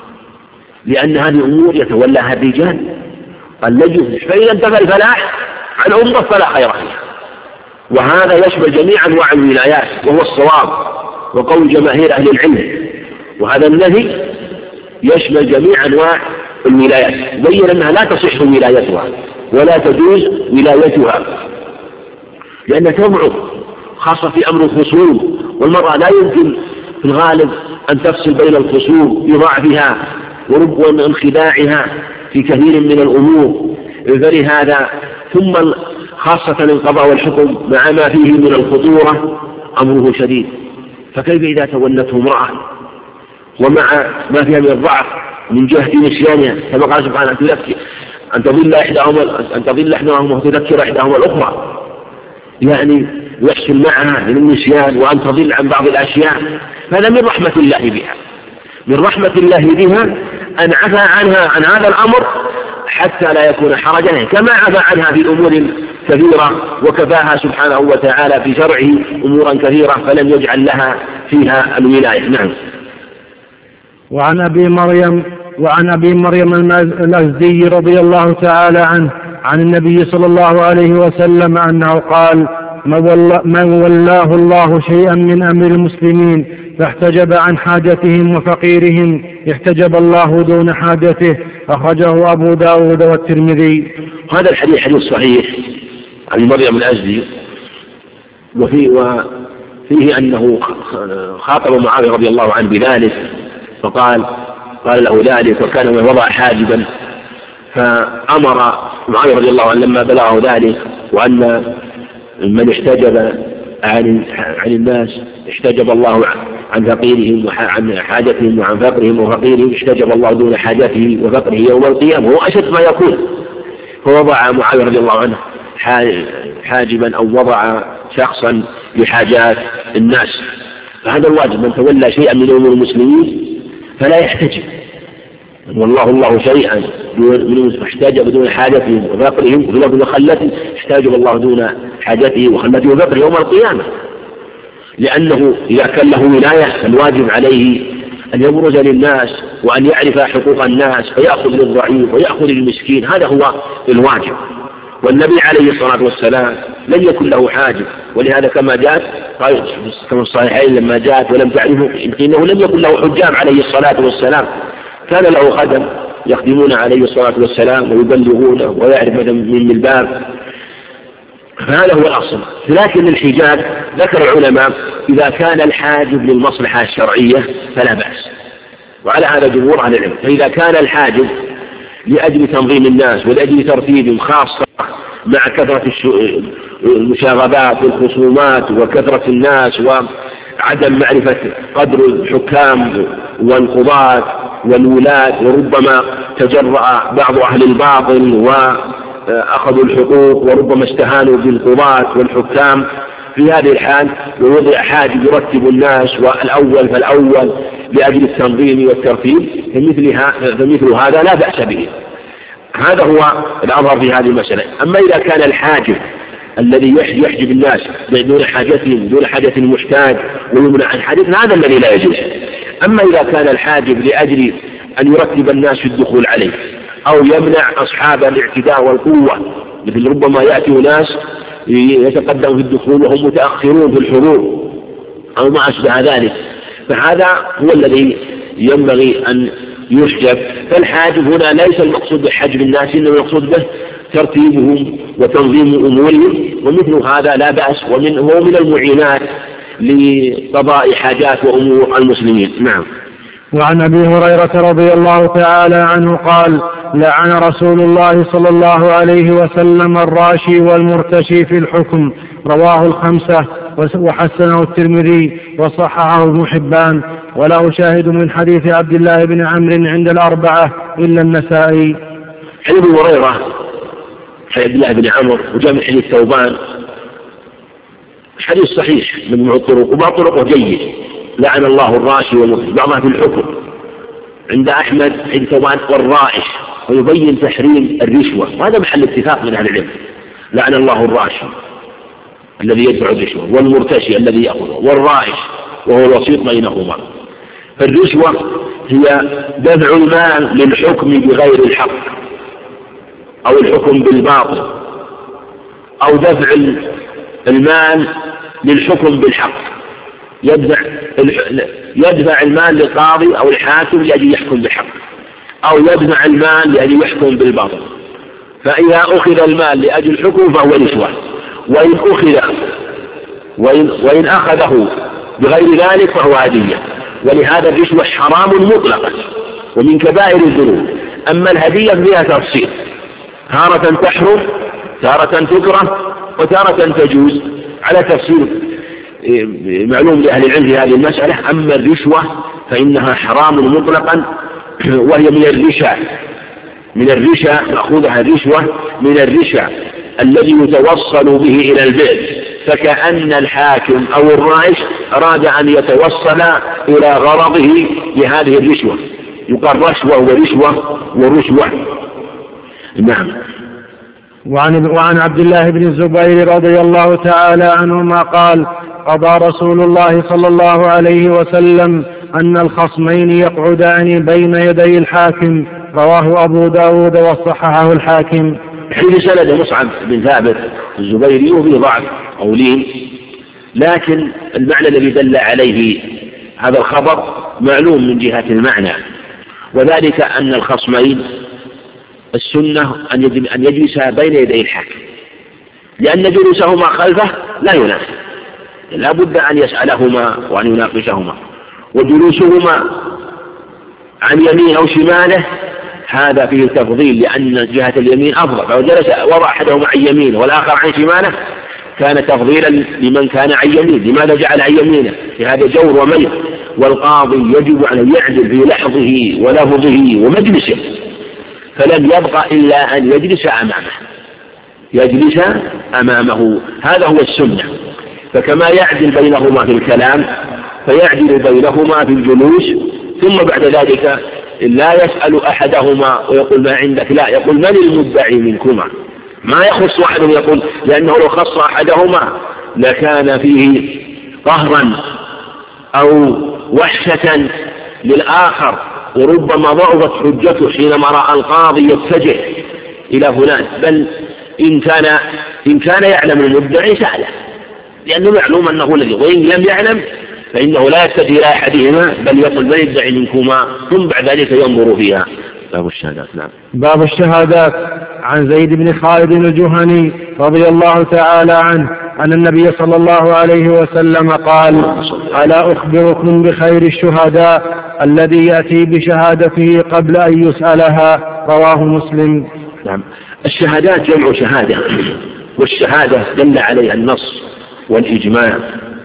لأن هذه أمور يتولاها الرجال. قال لن يفلح، فإذا انتفى الفلاح عن أمة فلا خير فيها. وهذا يشمل جميع أنواع الولايات وهو الصواب وقول جماهير أهل العلم. وهذا النهي يشمل جميع أنواع الولايات، بين أنها لا تصح ولايتها ولا تجوز ولايتها، لأنها تضعف خاصة في أمر الخصوم، والمرأة لا يمكن في الغالب أن تفصل بين الخصوم بضعفها ورب انخداعها في كثير من الأمور. فلهذا ثم خاصة القضاء والحكم مع ما فيه من الخطورة أمره شديد، فكيف إذا تولته امرأة ومع ما فيها من الضعف من جهة نسيانها، كما قال سبحانه: أن تذكر أن تضل إحداهما أن تضل إحداهما وتذكر إحداهما الأخرى، يعني يحصل معها من النسيان وأن تضل عن بعض الأشياء. هذا من رحمة الله بها، من رحمة الله بها أن عفى عنها عن هذا الأمر حتى لا يكون حرجا، كما عفى عنها في أمور كثيرة وكفاها سبحانه وتعالى في شرعه أمورا كثيرة فلم يجعل لها فيها الولاية. نعم. وعن أبي مريم وعن أبي مريم الأزدي رضي الله تعالى عنه عن النبي صلى الله عليه وسلم أنه قال: من ولاه الله شيئا من أمر المسلمين فاحتجب عن حاجتهم وفقيرهم احتجب الله دون حاجته. أخرجه أبو داود والترمذي. هذا الحديث حديث صحيح عن مريم الأزدي، وفيه, وفيه أنه خاطب معاوية رضي الله عنه بذلك، فقال قال له ذلك وكان من وضع حاجبا، فأمر معاوية رضي الله عنه لما بلغه ذلك وأن من احتجب عن, عن الناس احتجب الله عن فقيرهم وعن حاجتهم وعن فقرهم وفقيرهم احتجب الله دون حاجته وفقره يوم القيامة. هو أشد ما يكون، فوضع معاوية رضي الله عنه حاجبا أو وضع شخصا لحاجات الناس. فهذا الواجب، من تولى شيئا من أمور المسلمين فلا يحتجب، والله الله شيئا من احتجب دون حاجتهم وفقرهم، وفي لفظ خلته احتجب الله دون حاجته وخلته وفقره يوم القيامة. لأنه إذا كان له ولاية فالواجب عليه أن يبرز للناس وأن يعرف حقوق الناس فيأخذ للضعيف ويأخذ للمسكين، هذا هو الواجب. والنبي عليه الصلاة والسلام لم يكن له حاجب، ولهذا كما جاء كما الصحيحين لما جاءت ولم تعرفه إنه لم يكن له حجاب عليه الصلاة والسلام، كان له خدم يخدمون عليه الصلاة والسلام ويبلغونه ويعرف من الباب، فهذا هو الأصل. لكن الحجاب ذكر العلماء إذا كان الحاجب للمصلحة الشرعية فلا بأس، وعلى هذا جمهور أهل العلم. فإذا كان الحاجب لأجل تنظيم الناس ولأجل ترتيب خاصة مع كثرة المشاغبات والخصومات وكثرة الناس وعدم معرفة قدر الحكام والقضاة والولاة، وربما تجرأ بعض أهل الباطل وأخذوا الحقوق وربما استهانوا بالقضاة والحكام، في هذه الحال ووضع حاجب يرتب الناس والأول فالأول لأجل التنظيم والترتيب، فمثل هذا لا بأس به. هذا هو الأظهر في هذه المسألة. أما إذا كان الحاجب الذي يحجب الناس دون حاجتهم دون حاجة المحتاج ويمنع عن حاجة، هذا الذي لا يجوز. أما إذا كان الحاجب لأجل أن يرتب الناس في الدخول عليه أو يمنع أصحاب الاعتداء والقوة، مثل ربما يأتي ناس يتقدم في الدخول وهم متأخرون في الحضور أو ما أشبه ذلك، فهذا هو الذي ينبغي أن يحجب. فالحاجب هنا ليس المقصود بحجب الناس، إنما المقصود به ترتيبهم وتنظيم أمورهم، ومثل هذا لا بأس، ومن هو من المعينات لقضاء حاجات وأمور المسلمين. نعم. وعن أبي هريرة رضي الله تعالى عنه قال: لعن رسول الله صلى الله عليه وسلم الراشي والمرتشي في الحكم، رواه الخمسة وحسنه الترمذي وصححه ابن حبان، وله شاهد من حديث عبد الله بن عمرو عند الأربعة إلا النسائي. عن أبي هريرة عبد الله بن عمرو وجاء من حديث ثوبان، حديث صحيح من الطرق وبعض طرقه جيد. لعن الله الراشي والمرتشي، بعضها في الحكم عند أحمد حديث ثوبان والرائش، ويبين تحريم الرشوة، وهذا محل اتفاق من أهل العلم. لعن الله الراشي الذي يدفع الرشوة والمرتشي الذي يأخذه والرائش وهو الوسيط بينهما. فالرشوة هي دفع المال للحكم بغير الحق أو الحكم بالباطل، أو دفع المال للحكم بالحق، يدفع يدفع المال للقاضي أو الحاكم لأجل يحكم بالحق، أو يدفع المال لأجل يحكم بالباطل. فإذا أخذ المال لأجل الحكم فهو رشوة، وإن أخذ وإن, وإن أخذه بغير ذلك فهو هدية. ولهذا الرشوة حرام مطلقا ومن كبائر الذنوب. أما الهدية فيها تفصيل، تارة تحرم، تارة تكره، وتارة تجوز على تفصيل معلوم لأهل العلم في هذه المسألة. أما الرشوة فإنها حرام مطلقا، وهي من الرشا من الرشا مأخوذها الرشوة من الرشا الذي يتوصل به إلى البئر، فكأن الحاكم أو الرائش أراد أن يتوصل إلى غرضه بهذه الرشوة، يقال رشوة ورشوة ورشوة. نعم. وعن, وعن عبد الله بن الزبير رضي الله تعالى عنهما قال: قضى رسول الله صلى الله عليه وسلم أن الخصمين يقعدان بين يدي الحاكم، رواه أبو داود وصححه الحاكم. في سند مصعب بن ثابت الزبيري وفيه ضعف قولين، لكن المعنى الذي دل عليه هذا الخبر معلوم من جهة المعنى، وذلك أن الخصمين السنة أن يجلسا بين يدي الحاكم، لأن جلوسهما خلفه لا يناسب، لا بد أن يسألهما وأن يناقشهما، وجلوسهما عن يمين أو شماله هذا فيه تفضيل، لأن جهة اليمين أفضل، فلو جلس وضع أحدهما عن يمينه والآخر عن شماله كان تفضيلا لمن كان عن يمينه. لماذا جعل عن يمينه؟ في هذا جور وميل، والقاضي يجب أن يعدل في لحظه ولفظه ومجلسه، فلم يبقى إلا أن يجلس أمامه يجلس أمامه هذا هو السنة. فكما يعدل بينهما في الكلام فيعدل بينهما في الجلوس، ثم بعد ذلك لا يسأل أحدهما ويقول ما عندك، لا، يقول من المدعي منكما، ما يخص واحد يقول، لأنه لو خص أحدهما لكان فيه قهرا أو وحشة للآخر، وربما ضعفت حجته حينما رأى القاضي يتجه إلى فلان، بل إن كان إن كان يعلم المدعي سأله، لأنه معلوم أنه الذي، وإن لم يعلم فإنه لا يتجه إلى أحدهما بل يقول من يدعي منكما، ثم بعد ذلك ينظر فيها. باب الشهادات. نعم. باب الشهادات. عن زيد بن خالد الجهني رضي الله تعالى عنه أن النبي صلى الله عليه وسلم قال: ألا أخبركم بخير الشهداء الذي يأتي بشهادته قبل أن يسألها؟ رواه مسلم. نعم. الشهادات جمع شهادة، والشهادة دل عليها النص والإجماع،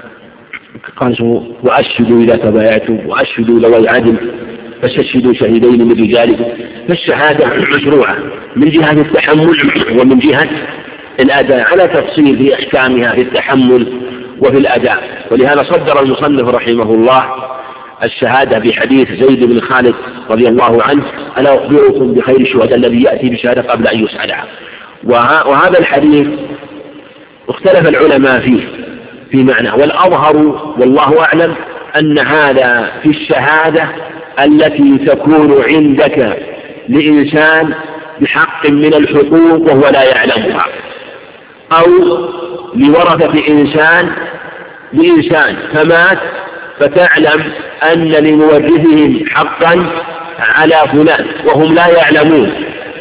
قال: وأشهدوا إذا تبايعتم وأشهدوا ذوي عدل فاستشهدوا شهيدين من رجالكم. فالشهادة مشروعة من جهة التحمل ومن جهة الأداء، على تفصيل في أحكامها في التحمل وفي الأداء. ولهذا صدر المصنف رحمه الله الشهادة بحديث زيد بن خالد رضي الله عنه: ألا أخبركم بخير الشهداء الذي يأتي بشهادة قبل أن يسألها. وهذا الحديث اختلف العلماء فيه في معنى، والأظهر والله أعلم أن هذا في الشهادة التي تكون عندك لإنسان بحق من الحقوق وهو لا يعلمها، أو لورثة إنسان لإنسان فمات فتعلم أن لمورثهم حقا على فلان وهم لا يعلمون،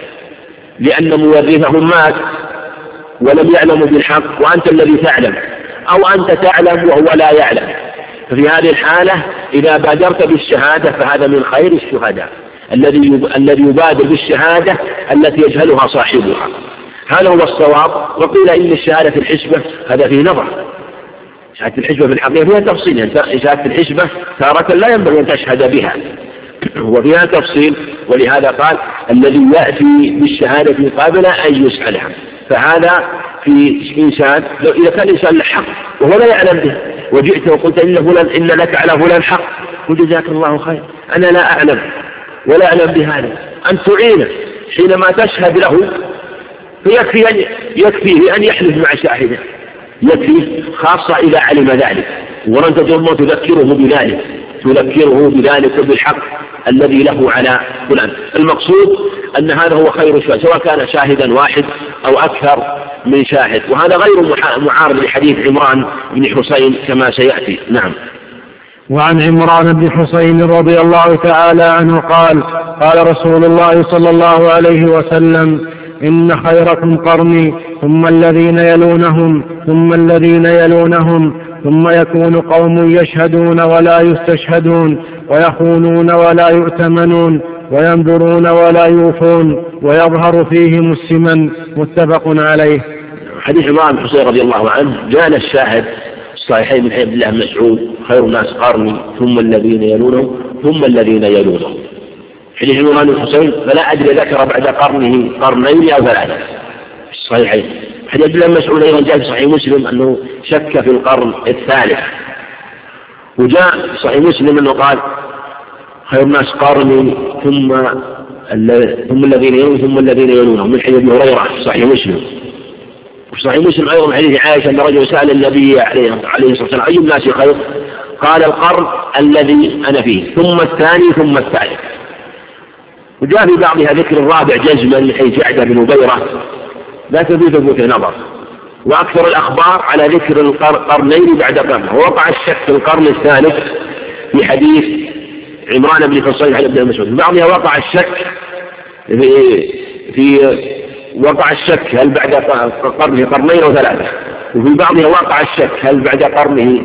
لأن مورثهم مات ولم يعلموا بالحق وأنت الذي تعلم، أو أنت تعلم وهو لا يعلم. ففي هذه الحالة إذا بادرت بالشهادة فهذا من خير الشهداء، الذي الذي يبادر بالشهادة التي يجهلها صاحبها. هذا هو الصواب. وقيل إن الشهادة في الحسبة هذا فيه نظر، شهادة الحسبة في الحقيقة فيها تفصيل، يعني شهادة الحسبة تارة لا ينبغي أن تشهد بها وفيها تفصيل، ولهذا قال: الذي يأتي بالشهادة قبل أن يسألها. فهذا في إنسان لو إذا كان الإنسان له حق وهو لا يعلم به، وجئت وقلت إن فلان إن لك على فلان حق، قل جزاك الله خير، أنا لا أعلم ولا أعلم بهذا، أن تعينه حينما تشهد له، فيكفي أن يكفيه أن يحلف مع شاهده، يكفي خاصة إذا علم ذلك، ولن تجرم تذكره بذلك تذكره بذلك وبالحق الذي له على فلان. المقصود أن هذا هو خير الشهادة، سواء كان شاهدا واحد أو أكثر من شاهد، وهذا غير معارض لحديث عمران بن حسين كما سيأتي. نعم. وعن عمران بن حسين رضي الله تعالى عنه قال: قال رسول الله صلى الله عليه وسلم: إن خيركم قرني ثم الذين يلونهم ثم الذين يلونهم ثم يكون قوم يشهدون ولا يستشهدون ويخونون ولا يؤتمنون وينذرون ولا يوفون ويظهر فيهم السمن. متفق عليه. حديث عمران بن حسين رضي الله عنه جاءنا الشاهد الصحيحين من حديث عبد الله بن مسعود: خير الناس قرني ثم الذين يلونهم ثم الذين يلونهم. حديث عمران بن حسين فلا أدري ذكر بعد قرنه قرنين أو ثلاثة في الصحيحين. حديث عبد الله بن مسعود أيضا جاء في صحيح مسلم أنه شك في القرن الثالث، وجاء في صحيح مسلم أنه قال: خير الناس قرني ثم ثم الذين يلونهم ثم الذين يلونهم، من حديث ابي هريرة في صحيح مسلم. وفي صحيح مسلم أيضا من حديث عائشة أن رجل سأل النبي عليه الصلاة والسلام: أي الناس خير؟ قال: القرن الذي أنا فيه ثم الثاني ثم الثالث. وجاء في بعضها ذكر الرابع جزما من حيث جعد بن بيرة، لكن في ثبوت نظر. وأكثر الأخبار على ذكر القرنين بعد قرن، ووقع الشك في القرن الثالث في حديث عمران بن حسين عن ابن مسعود. في بعضها وقع الشك في, في وقع الشك هل بعد قرنه قرنين أو ثلاثة، وفي بعضها وقع الشك هل بعد قرنه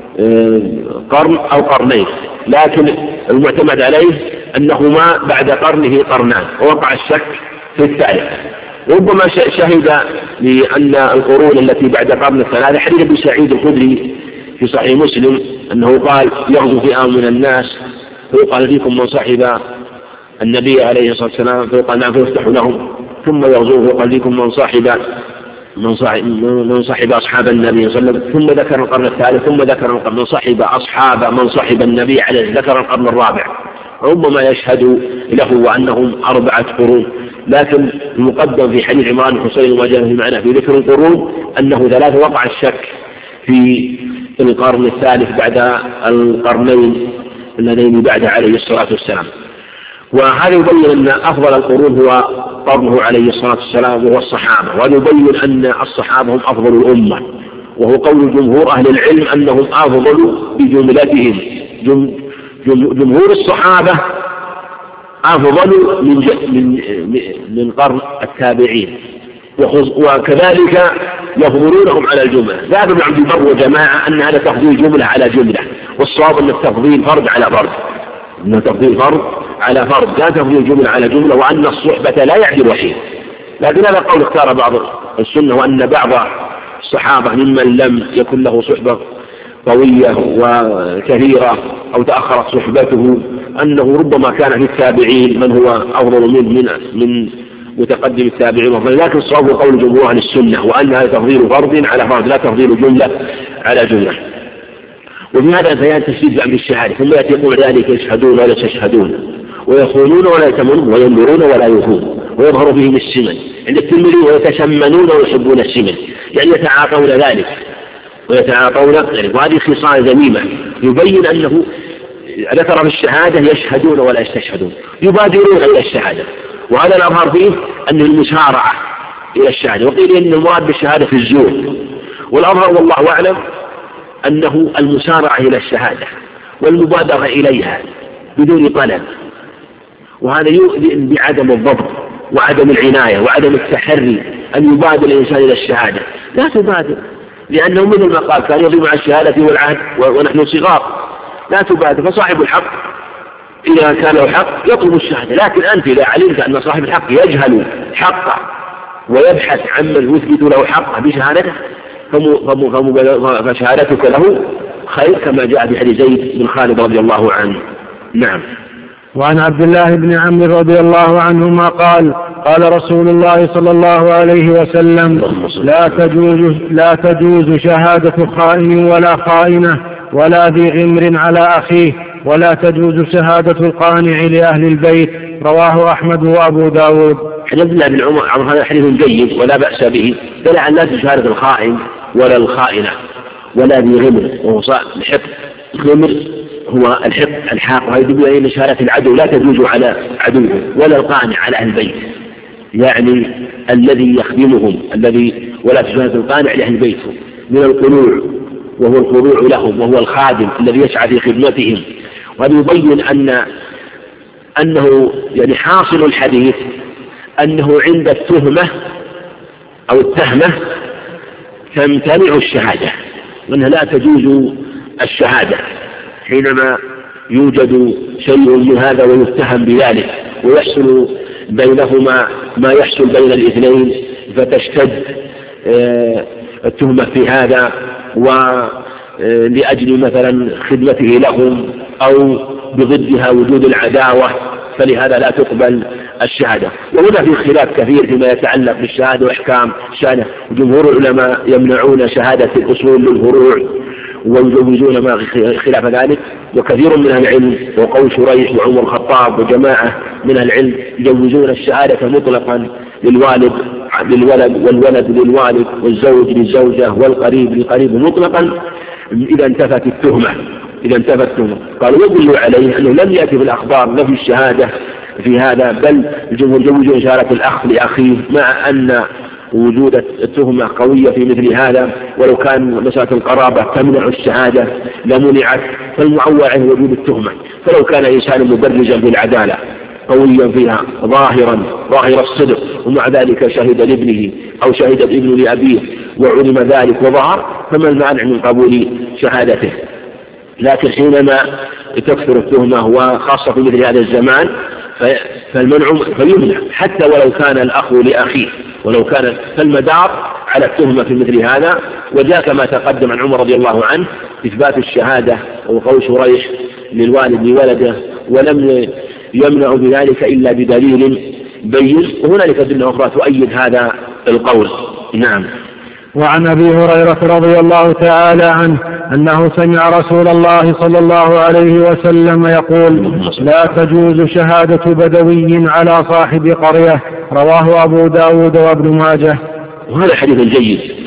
قرن أو قرنين، لكن المعتمد عليه أنهما بعد قرنه قرنان، ووقع الشك في الثالث. ربما شهد لأن القرون التي بعد قرن الثلاثة حديث ابن سعيد الخدري في صحيح مسلم أنه قال: يغزو فئام من الناس فيقال فيكم من صاحب النبي عليه الصلاة والسلام، فيقال نعم فيفتح لهم، ثم يغزوه فيقال فيكم من صاحب من صاحب, من صاحب أصحاب النبي صلى الله عليه وسلم، ثم ذكر القرن الثالث، ثم ذكر القرن من صاحب أصحاب من صاحب النبي عليه، ذكر القرن الرابع. ربما يشهد له وأنهم أربعة قرون، لكن المقدم في حديث عمران بن حسين وما جاء في معنى في ذكر القرون أنه ثلاثة. وقع الشك في في القرن الثالث بعد القرنين اللذين بعد عليه الصلاة والسلام. وهذا يبين أن أفضل القرون هو قرنه عليه الصلاة والسلام وهو الصحابة، وهذا يبين أن الصحابة هم أفضل الأمة، وهو قول جمهور أهل العلم أنهم أفضل بجملتهم. جمهور الصحابة أفضل من من من قرن التابعين، وكذلك يفضلونهم على الجملة. ذهب ابن عبد البر وجماعة أن هذا تفضيل جملة على جملة، والصواب أن التفضيل فرد على فرد، أن تفضيل فرد على فرد لا تفضيل جملة على جملة، وأن الصحبة لا يعدل وحيد. لكن هذا قول اختار بعض السنة، وأن بعض الصحابة ممن لم يكن له صحبة قوية وكثيرة أو تأخرت صحبته أنه ربما كان في التابعين من هو أفضل من من من متقدم التابعين، لكن الصواب قول جمهور أهل السنة، وأن هذا تفضيل فرد على فرد لا تفضيل جملة على جملة. وفي هذا بيان تشديد بعد الشهادة، ثم يأتي يقول ذلك يشهدون ولا يستشهدون، ويخونون ولا يتمنون، وينذرون ولا يوفون، ويظهر بهم السمن. عند الترمذي ويتسمنون ويحبون السمن، يعني يتعاطون ذلك ويتعاطون ذلك. وهذه خصال ذميمة يبين أنه ذكر في الشهادة يشهدون ولا يستشهدون، يبادرون إلى الشهادة، وهذا الأظهر فيه أن المسارعة إلى الشهادة. وقيل إن المراد بالشهادة في الزور، والأظهر والله أعلم أنه المسارعة إلى الشهادة والمبادرة إليها بدون طلب، وهذا يؤذي بعدم الضبط وعدم العناية وعدم التحري أن يبادر الإنسان إلى الشهادة. لا تبادر، لأنه مثل ما قال كان يضي مع الشهادة والعهد ونحن صغار. لا تبادر، فصاحب الحق إذا كان له حق يطلب الشهادة، لكن أنت إذا علمت أن صاحب الحق يجهل حقه ويبحث عمن يثبت له حقه بشهادته فشهادتك له خير، كما جاء في حديث زيد بن خالد رضي الله عنه. نعم. وعن عبد الله بن عمرو رضي الله عنهما قال قال رسول الله صلى الله عليه وسلم لا تجوز, لا تجوز شهادة خائن ولا خائنة ولا ذي غمر على أخيه، ولا تجوز شهادة القانع لأهل البيت. رواه أحمد وأبو داود. حديث عبد الله بن عمر هذا حديث جيد ولا بأس به، دل على لا تجوز شهادة الخائن ولا الخائنة ولا ذي غمر، وهو الحق. غمر هو الحق الحاق، وهي يدل على شهادة العدو لا تجوز على عدوه، ولا القانع على أهل البيت، يعني الذي يخدمهم الذي ولا شهادة القانع لأهل البيت من القنوع، وهو الخضوع لهم، وهو الخادم الذي يسعى في خدمتهم. وهذا يبين أن أنه يعني حاصل الحديث أنه عند التهمة أو التهمة تمتنع الشهادة، وأنها لا تجوز الشهادة حينما يوجد شيء من هذا ويتهم بذلك، ويحصل بينهما ما يحصل بين الاثنين، فتشتد التهمة في هذا ولأجل مثلا خدمته لهم، أو بضدها وجود العداوة، فلهذا لا تقبل الشهادة. وهنا في خلاف كثير فيما يتعلق بالشهادة وإحكام الشهادة. جمهور العلماء يمنعون شهادة الأصول للفروع ويجوزون ما خلاف ذلك، وكثير من العلم وقول شريح وعمر الخطاب وجماعة من العلم يجوزون الشهادة مطلقا للوالد للولد والولد للوالد والزوج للزوجة والقريب للقريب مطلقا إذا انتفت التهمة إذا انتفت التهمة. قالوا يدل عليه أنه لم يأتي في الأخبار نفي الشهادة في هذا، بل الجمهور يجوزون شهادة الأخ لأخيه، مع أن وجود التهمة قوية في مثل هذا، ولو كان مسألة القرابة تمنع الشهادة لمنعت، فالمعول عليه وجود التهمة. فلو كان إنسان مبرزا بالعدالة قويا فيها ظاهرا ظاهر الصدق، ومع ذلك شهد لابنه أو شهد ابن لأبيه وعلم ذلك وظهر، فما المانع من قبول شهادته؟ لكن حينما تكثر التهمة وخاصة في مثل هذا الزمان فالمنع فيمنع، حتى ولو كان الأخ لأخيه، ولو كان فالمدار على التهمة في مثل هذا. وجاء كما تقدم عن عمر رضي الله عنه إثبات الشهادة وقول شريح للوالد لولده، ولم يمنع بذلك إلا بدليل بين، وهنالك أدلة أخرى تؤيد هذا القول. نعم. وعن أبي هريرة رضي الله تعالى عنه أنه سمع رسول الله صلى الله عليه وسلم يقول لا تجوز شهادة بدوي على صاحب قرية. رواه أبو داود وابن ماجه. وهذا حديث جيد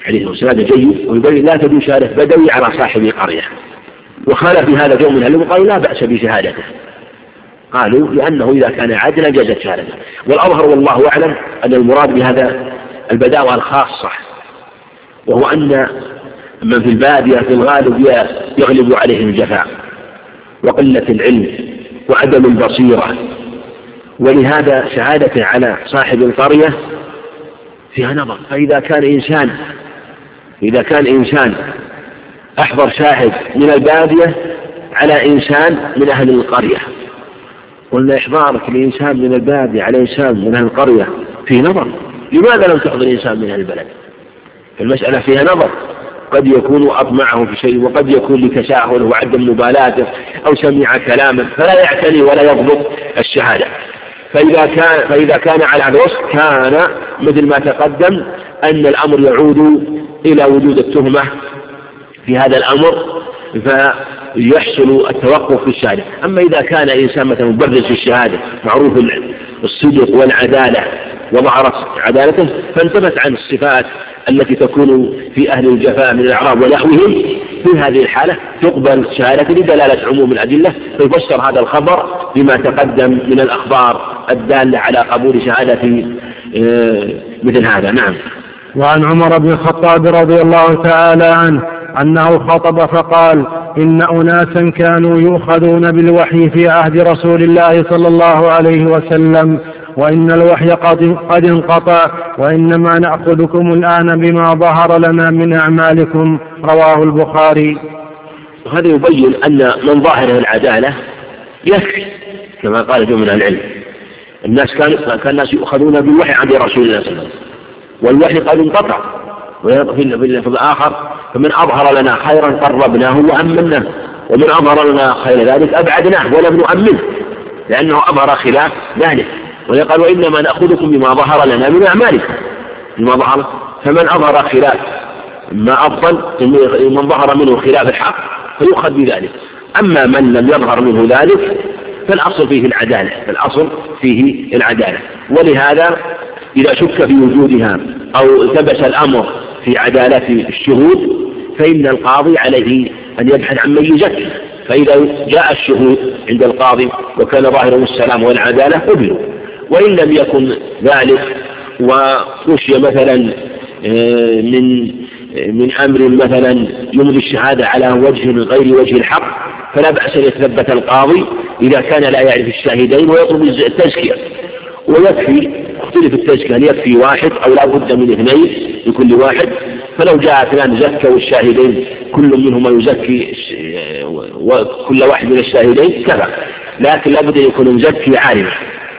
عليه السلام هذا جيد، ويقول لا تدعو شهادة بدوي على صاحب قرية. وخالف في هذا يوم من العلم وقالوا لا بأس بشهادته، قالوا لأنه إذا كان عادلا جازت شهادته. والأظهر والله أعلم أن المراد بهذا البداوة الخاصة، وهو أن من في البادية في الغالب يغلب عليهم الجفاء وقلة العلم وعدم البصيرة، ولهذا شهادته على صاحب القرية فيها نظر. فإذا كان إنسان إذا كان إنسان أحضر شاهد من البادية على إنسان من أهل القرية، قلنا إحضارك لإنسان من البادية على إنسان من أهل القرية فيه نظر، لماذا لم تحضر إنسان من أهل البلد؟ المسألة فيها نظر، قد يكون أطمعه في شيء، وقد يكون لتساهله وعدم مبالاته أو سمع كلاما فلا يعتني ولا يضبط الشهادة. فإذا كان, فإذا كان على هذا الوصف كان مثل ما تقدم أن الأمر يعود إلى وجود التهمة في هذا الأمر فيحصل التوقف في الشهادة. أما إذا كان إنسان مثلا مبرز في الشهادة معروف الصدق والعدالة وظهرت عدالته فانتبت عن الصفات التي تكون في أهل الجفاء من الأعراب ونحوهم، في هذه الحالة تقبل شهادته لدلالة عموم الأدلة، فيفسر هذا الخبر بما تقدم من الأخبار الدالة على قبول شهادة مثل هذا. نعم. وعن عمر بن الخطاب رضي الله تعالى عنه أنه خطب فقال: إن أناسا كانوا يؤخذون بالوحي في عهد رسول الله صلى الله عليه وسلم، وإن الوحي قد انقطع، وإنما نأخذكم الآن بما ظهر لنا من أعمالكم. رواه البخاري. وهذا يبين أن من ظاهره العدالة يكفي، كما قال جمع من العلم. الناس كان كان الناس يؤخذون بالوحي عند رسول الله صلى الله عليه وسلم، والوحي قد انقطع. وفي الآخر: فمن أظهر لنا خيرا قربناه وأمناه، ومن أظهر لنا خير ذلك أبعدناه ولم نؤمنه، لأنه أظهر خلاف ذلك. ويقال: وإنما نأخذكم بما ظهر لنا من أعمالكم. بما ظهر، فمن أظهر خلاف ما أفضل من ظهر منه خلاف الحق فيؤخذ بذلك. أما من لم يظهر منه ذلك فالأصل فيه العدالة، فالأصل فيه العدالة. ولهذا إذا شك في وجودها أو التبس الأمر في عدالة الشهود فإن القاضي عليه أن يبحث عن من يزكي. فإذا جاء الشهود عند القاضي وكان ظاهرهم السلام والعدالة قبلوا، وإن لم يكن ذلك وخشي مثلا من من أمر مثلا يمضي الشهادة على وجه غير وجه الحق فلا بأس أن يتثبت القاضي إذا كان لا يعرف الشاهدين ويطلب التزكية. ويكفي اختلف التزكية هل يكفي واحد أو لا بد من اثنين لكل واحد. فلو جاء اثنان زكوا الشاهدين كل منهما يزكي وكل واحد من الشاهدين كفى، لكن لا بد أن يكون مزكي عالما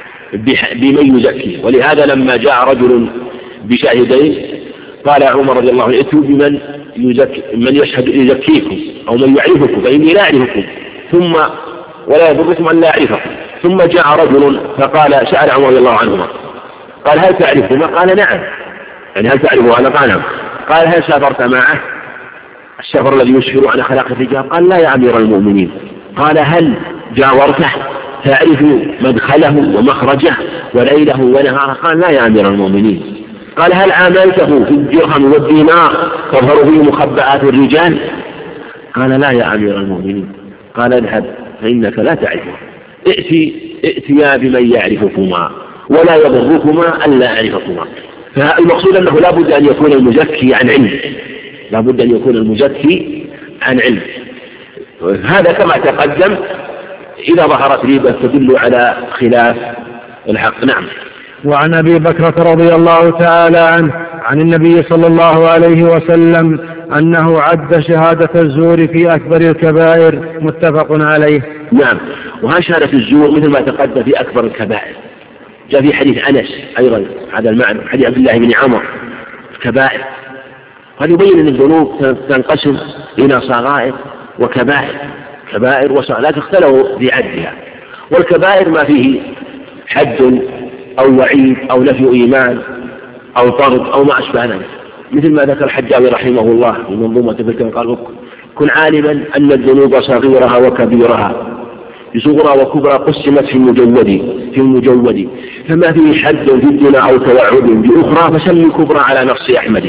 بمن يزكي. ولهذا لما جاء رجل بشاهدين قال عمر رضي الله عنه: ائتوا بمن يزكي من يشهد يزكيكم أو من يعرفكم فإني لا أعرفكم ثم ولا يضركم أن لا أعرفكم. ثم جاء رجل فقال سأل عمر رضي الله عنهما قال: هل تعرفهما؟ قال: نعم. يعني هل تعرفه؟ أنا قال: نعم. قال: هل سافرت معه السفر الذي يسفر عن أخلاق الرجال؟ قال: لا يا أمير المؤمنين. قال: هل جاورته تعرف مدخله ومخرجه وليله ونهاره؟ قال: لا يا أمير المؤمنين. قال: هل عاملته في الدرهم والدينار تظهر فيه مخبئات الرجال؟ قال: لا يا أمير المؤمنين. قال: اذهب فإنك لا تعرفه، ائتي ائتيا بمن يعرفكما ولا يضركما أن لا أعرفكما. فالمقصود أنه لا بد أن يكون المزكي عن علم، لا بد أن يكون المزكي عن علم. هذا كما تقدم إذا ظهرت ريبة تدل على خلاف الحق. نعم. وعن أبي بكرة رضي الله تعالى عنه عن النبي صلى الله عليه وسلم أنه عد شهادة الزور في أكبر الكبائر. متفق عليه. نعم. وها شهادة الزور مثل ما تقدم في أكبر الكبائر. جاء في حديث أنس أيضا هذا المعنى، حديث عبد الله بن عمر: كبائر. هذا يبين أن الذنوب تنقسم إلى صغائر وكبائر. كبائر وصغائر لا تختلف في عدها. والكبائر ما فيه حد أو وعيد أو نفي إيمان أو طرد أو ما أشبه ذلك، مثل ما ذكر الحجاوي رحمه الله في منظومة الفقه قال: كن عالما أن الذنوب صغيرها وكبيرها بصغرى وكبرى قسمت في المجود في المجود فما فيه حد في الدنا أو توعد بأخرى فسمي كبرى على نفس أحمد.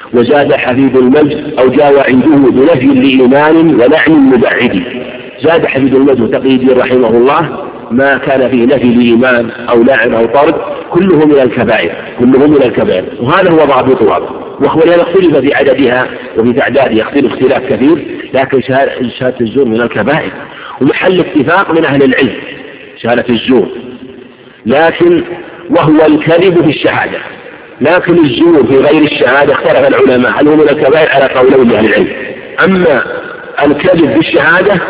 وزاد حفيد المجد أو جاء عنده بنفي لإيمان ولعن مبعد. زاد حفيد المجد تقي الدين رحمه الله ما كان فيه نفي لإيمان أو لعن أو طرد كله من الكبائر، كله من الكبائر، وهذا هو ضابطها. وهذا اختلف في عددها وفي تعدادها، يختلف اختلاف كثير، لكن شهادة الزور من الكبائر ومحل اتفاق من أهل العلم شهادة الزور، لكن وهو الكذب في الشهادة. لكن الزور في غير الشهادة اختلف العلماء هل هو من الكبائر على قولين أهل العلم. أما الكذب في الشهادة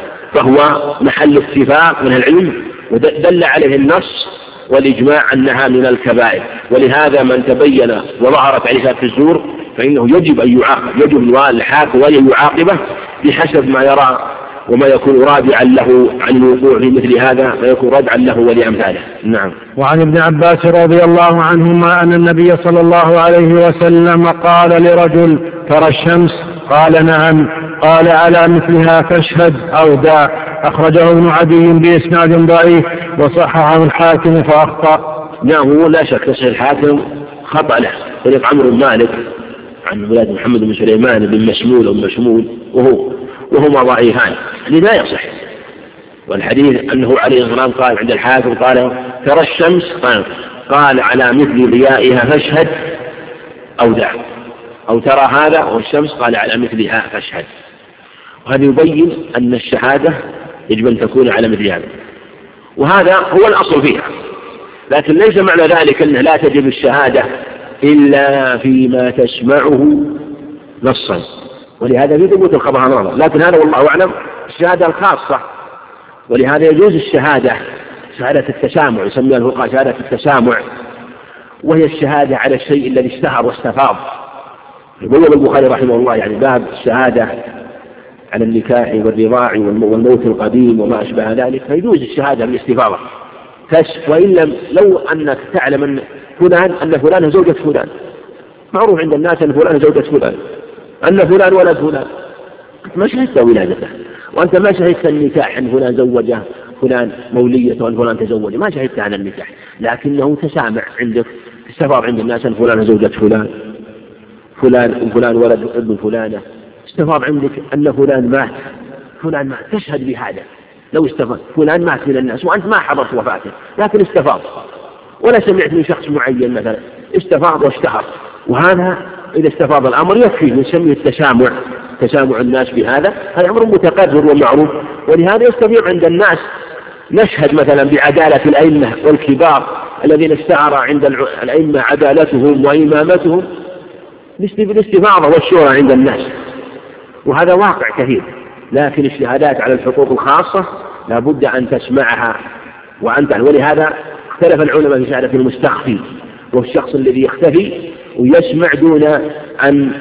فهو محل اتفاق من العلم ودل عليه النص والإجماع أنها من الكبائر. ولهذا من تبين وظهرت عليه شهادة الزور فإنه يجب أن يعاقب، يجب الحاكم أن يعاقبه بحسب ما يرى وما يكون رادعا له عن الوقوع في مثل هذا ويكون ردعا له ولأمثاله. نعم. وعن ابن عباس رضي الله عنهما أن النبي صلى الله عليه وسلم قال لرجل ترى الشمس؟ قال نعم. قال على مثلها فاشهد أو دع. أخرجه ابن عدي بإسناد ضعيف وصححه الحاكم فأخطأ. نعم، هو لا شك تصحيح الحاكم خطأ له. طريق عمرو بن مالك عن ولاد محمد بن سليمان بن مشمول أو مشمول وهو وهما ضعيفان، الحديث لا يصح. والحديث أنه عليه الصلاة والسلام قال عند الحاكم قال ترى الشمس؟ قال, قال على مثل ضيائها فاشهد أو دع. أو ترى هذا والشمس قال على مثلها فاشهد. وهذا يبين أن الشهادة يجب أن تكون على مثل هذا، وهذا هو الأصل فيها. لكن ليس معنى ذلك أنه لا تجب الشهادة إلا فيما تسمعه نصا، ولهذا في ثبوت الخبر نظر. لكن هذا والله أعلم الشهادة الخاصة، ولهذا يجوز الشهادة شهادة التسامع، يسميها الفقهاء شهادة التسامع، وهي الشهادة على الشيء الذي اشتهر واستفاض. يقول البخاري رحمه الله يعني باب الشهادة على النكاح والرضاع والموت القديم وما أشبه ذلك، فيجوز الشهادة بالاستفاضة. وإن لم لو أنك تعلم أن فلان أن فلان زوجة فلان، معروف عند الناس أن فلان زوجة فلان، أن فلان ولد فلان، ما شهدت ولادته، وأنت ما شهدت النكاح أن فلان زوجه فلان مولية وأن فلان تزوج، ما شهدت على النكاح، لكنه تسامع عندك، استفاض عند الناس أن فلان زوجة فلان، فلان وفلان ولد ابن فلانة، استفاض عندك أن فلان مات، فلان مات، تشهد بهذا. لو استفاض فلان مات من الناس وأنت ما حضرت وفاته، لكن استفاض ولا سمعت من شخص معين مثلا، استفاض واشتهر، وهذا إذا استفاض الأمر يكفي، نسميه التسامع، تسامع الناس بهذا، هذا أمر متقرر ومعروف. ولهذا يستطيع عند الناس نشهد مثلا بعدالة الأئمة والكبار الذين استعار عند الأئمة عدالتهم وإمامتهم بالاستفاضة والشورى عند الناس، وهذا واقع كثير. لكن الشهادات على الحقوق الخاصة لا بد أن تسمعها وأنت، ولهذا اختلف العلماء في شهادة المستخفي، والشخص الذي يختفي ويسمع دون أن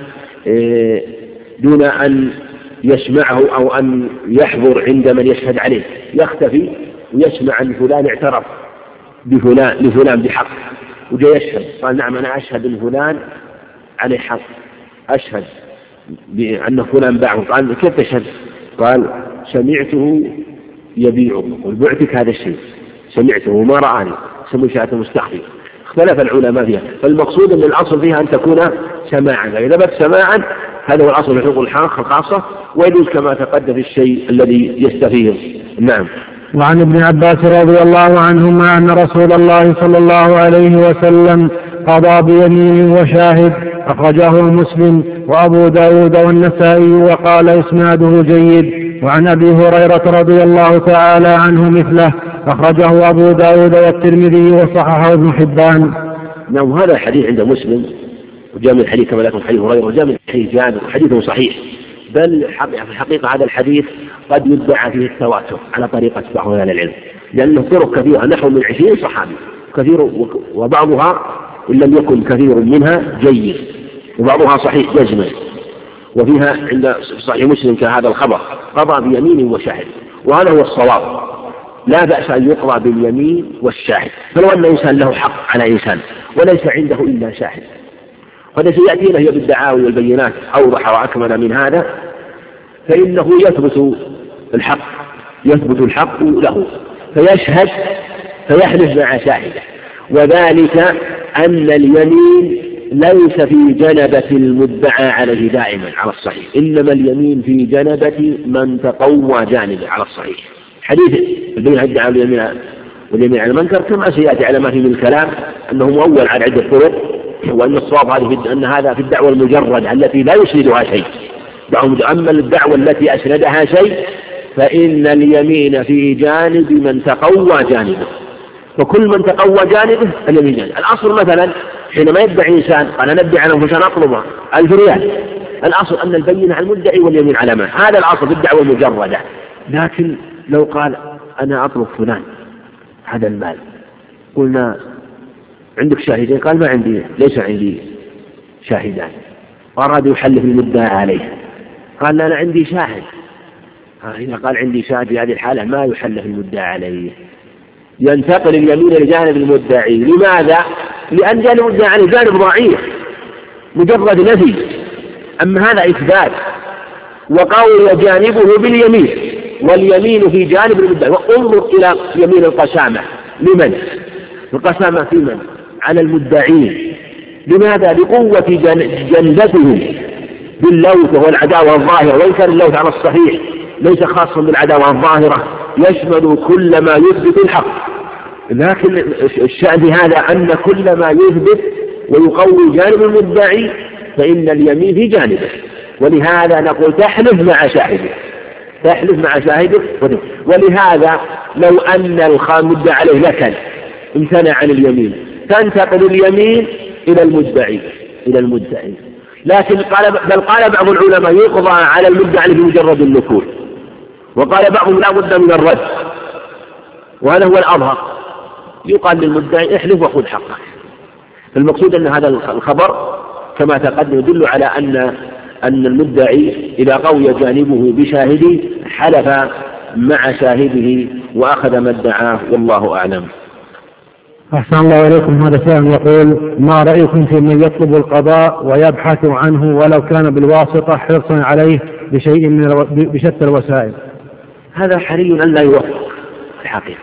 دون أن يسمعه أو أن يحضر عند من يشهد عليه، يختفي ويسمع أن فلان اعترف بفلان لفلان بحق وجاء يشهد، قال نعم أنا أشهد أن فلان عليه حق، أشهد بأن فلان باعه. قال كيف تشهد؟ قال سمعته يبيعه وبعتك هذا الشيء، سمعته وما رآني، سمي شهادة المستخفي. اختلف العلماء فيها، فالمقصود أن الأصل فيها أن تكون سماعا، إذا بت سماعا هذا هو الأصل في حقوق الخاصة، ويجوز كما تقدم الشيء الذي يستفيد. نعم. وعن ابن عباس رضي الله عنهما أن رسول الله صلى الله عليه وسلم قضى بيمين وشاهد، أخرجه مسلم وأبو داود والنسائي وقال إسناده جيد. وعن أبي هريرة رضي الله تعالى عنه مثله، أخرجه أبو داود والترمذي وصححه ابن حبان. نعم، هذا الحديث عند مسلم وجاء من الحديث كما لكم حديث هريرة وجاء من حديث جابر، حديث صحيح، بل في الحقيقة هذا الحديث قد يدعى فيه التواتر على طريقة بعض أهل العلم، لأنه طرق كثيرة نحو من عشرين صحابي كثير، وبعضها إن لم يكن كثير منها جيد وبعضها صحيح جزما. وفيها عند صحيح مسلم كهذا الخبر قضى بيمين وشاهد، وهذا هو الصواب، لا بأس أن يقضى باليمين والشاهد. فلو أن إنسان له حق على إنسان وليس عنده إلا شاهد، وهذا سيأتينا هي بالدعاوي والبينات أوضح وأكمل من هذا، فإنه يثبت الحق يثبت الحق له فيشهد فيحلف مع شاهده، وذلك أن اليمين ليس في جنبة المدعى عليه دائما على الصحيح، إنما اليمين في جنبة من تقوى جانبه على الصحيح. حديث الذين ادعى اليمين واليمين على المنكر كما سيأتي على ما فيه من الكلام أنه مؤول على عدة طرق، وأن الصواب هذه أن هذا في الدعوة المجردة التي لا يسندها شيء. أما الدعوة التي أسندها شيء فإن اليمين في جانب من تقوى جانبه، وكل من تقوى جانبه اليمين جانب. الأصل مثلا حينما يدعي إنسان قال أنا أدعي أنا عشان أطلب ألف ريال، الأصل أن البينة على المدعي واليمين على ما، هذا الأصل في الدعوة المجردة. لكن لو قال أنا أطلب فلان هذا المال، قلنا عندك شاهدين؟ قال ما عندي، ليس عندي شاهدان، وأراد يحلف المدعى عليه، قال لا أنا عندي شاهد. إذا قال عندي شاهد في هذه الحالة ما يحلف المدعى عليه، ينتقل اليمين لجانب المدعي. لماذا؟ لأن جانب المدعى عليه جانب ضعيف مجرد نفي، أما هذا إثبات، وقوي جانبه باليمين، واليمين في جانب المدعي. وانظر إلى يمين القسامة، لمن؟ القسامة في من؟ على المدعين. لماذا؟ لقوة جندته باللوث والعداوة الظاهرة، وإن كان اللوث على الصحيح ليس خاصا بالعداوة الظاهرة، يشمل كل ما يثبت الحق، لكن الشأن في هذا أن كل ما يثبت ويقوي جانب المدعي فإن اليمين في جانبه. ولهذا نقول تحلف مع شاهده، تحلف مع شاهده. ولهذا لو أن المدعى عليه لكن امتنع عن اليمين تنتقل اليمين إلى المدعي إلى المدعي لكن قال بل قال بعض العلماء يقضى على المدعي بمجرد النكول، وقال بعضهم لا بد من الرد، وهذا هو الأظهر. يقال للمدعي احلف وخذ حقك. المقصود أن هذا الخبر كما تقدم يدل على أن أن المدعي إذا قوي جانبه بشاهده حلف مع شاهده وأخذ ما ادعاه، والله أعلم. أحسن الله إليكم. هذا سائل يقول: ما رأيكم في من يطلب القضاء ويبحث عنه ولو كان بالواسطة حرصا عليه بشيء من الو... بشتى الوسائل؟ هذا حري أن لا يوفق الحقيقة،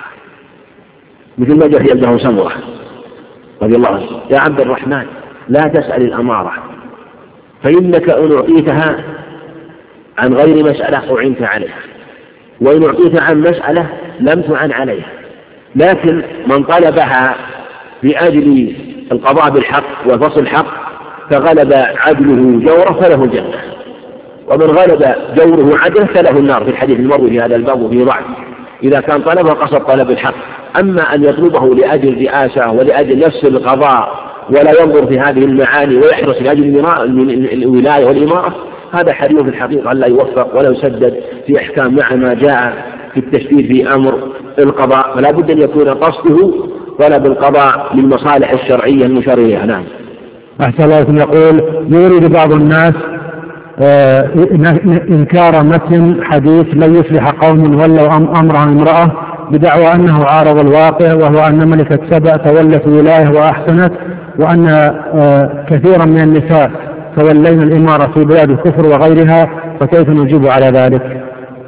مثل ما جاء يده سمرة رضي الله عنه: يا عبد الرحمن لا تسأل الأمارة، فإنك إن أعطيتها عن غير مسألة أعنت عليها، وإن أعطيت عن مسألة لم تعن عليها. لكن من طلبها بأجل القضاء بالحق وفصل الحق فغلب عدله جوره فله الجنة، ومن غلب جوره عدله فله النار، في الحديث المروي في هذا الباب وفيه ضعف إذا كان طلبه قصد طلب الحق. أما أن يطلبه لأجل رئاسة ولأجل نفس القضاء ولا ينظر في هذه المعاني ويحرص لأجل الولاية والإمارة، هذا حري في الحقيقة أن لا يوفق ولا يسدد في أحكام مع ما جاء في التشديد في أمر القضاء، فلا بد أن يكون قصده طلب القضاء للمصالح الشرعية المشرعة. نعم. أحسن الله. يقول: يريد بعض الناس آه إنكار متن حديث لن يفلح قوم ولوا أمرها امرأة بدعوى أنه عارض الواقع، وهو أن ملكة سبأ تولت ولاية وأحسنت، وأن آه كثيرا من النساء تولين الإمارة في بلاد الكفر وغيرها، فكيف نجيب على ذلك؟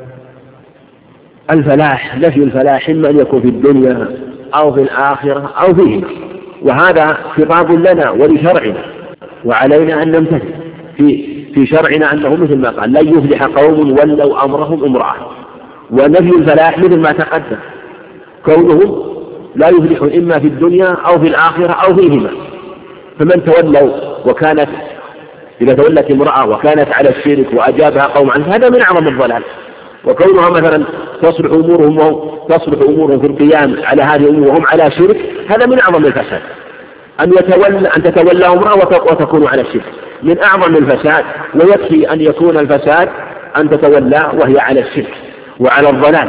الفلاح، نفي الفلاح إما أن يكون في الدنيا أو في الآخرة أو فيهما، وهذا خطاب لنا ولشرعنا، وعلينا أن نمتثل في في شرعنا أنه مثل ما قال: لن يفلح قوم ولوا أمرهم امرأة. ونفي الفلاح مثل ما تقدم، كونهم لا يفلحون إما في الدنيا أو في الآخرة أو فيهما. فمن تولوا وكانت إذا تولت امرأة وكانت على الشرك وأجابها قوم عنه هذا من أعظم الضلال. وكونها مثلا تصلح أمورهم تصلح أمورهم في القيام على هذه الأمور وهم على شرك هذا من أعظم الفساد. أن يتولى أن تتولى امرأة وتكون على الشرك من أعظم الفساد، ويكفي أن يكون الفساد أن تتولى وهي على الشرك وعلى الضلال.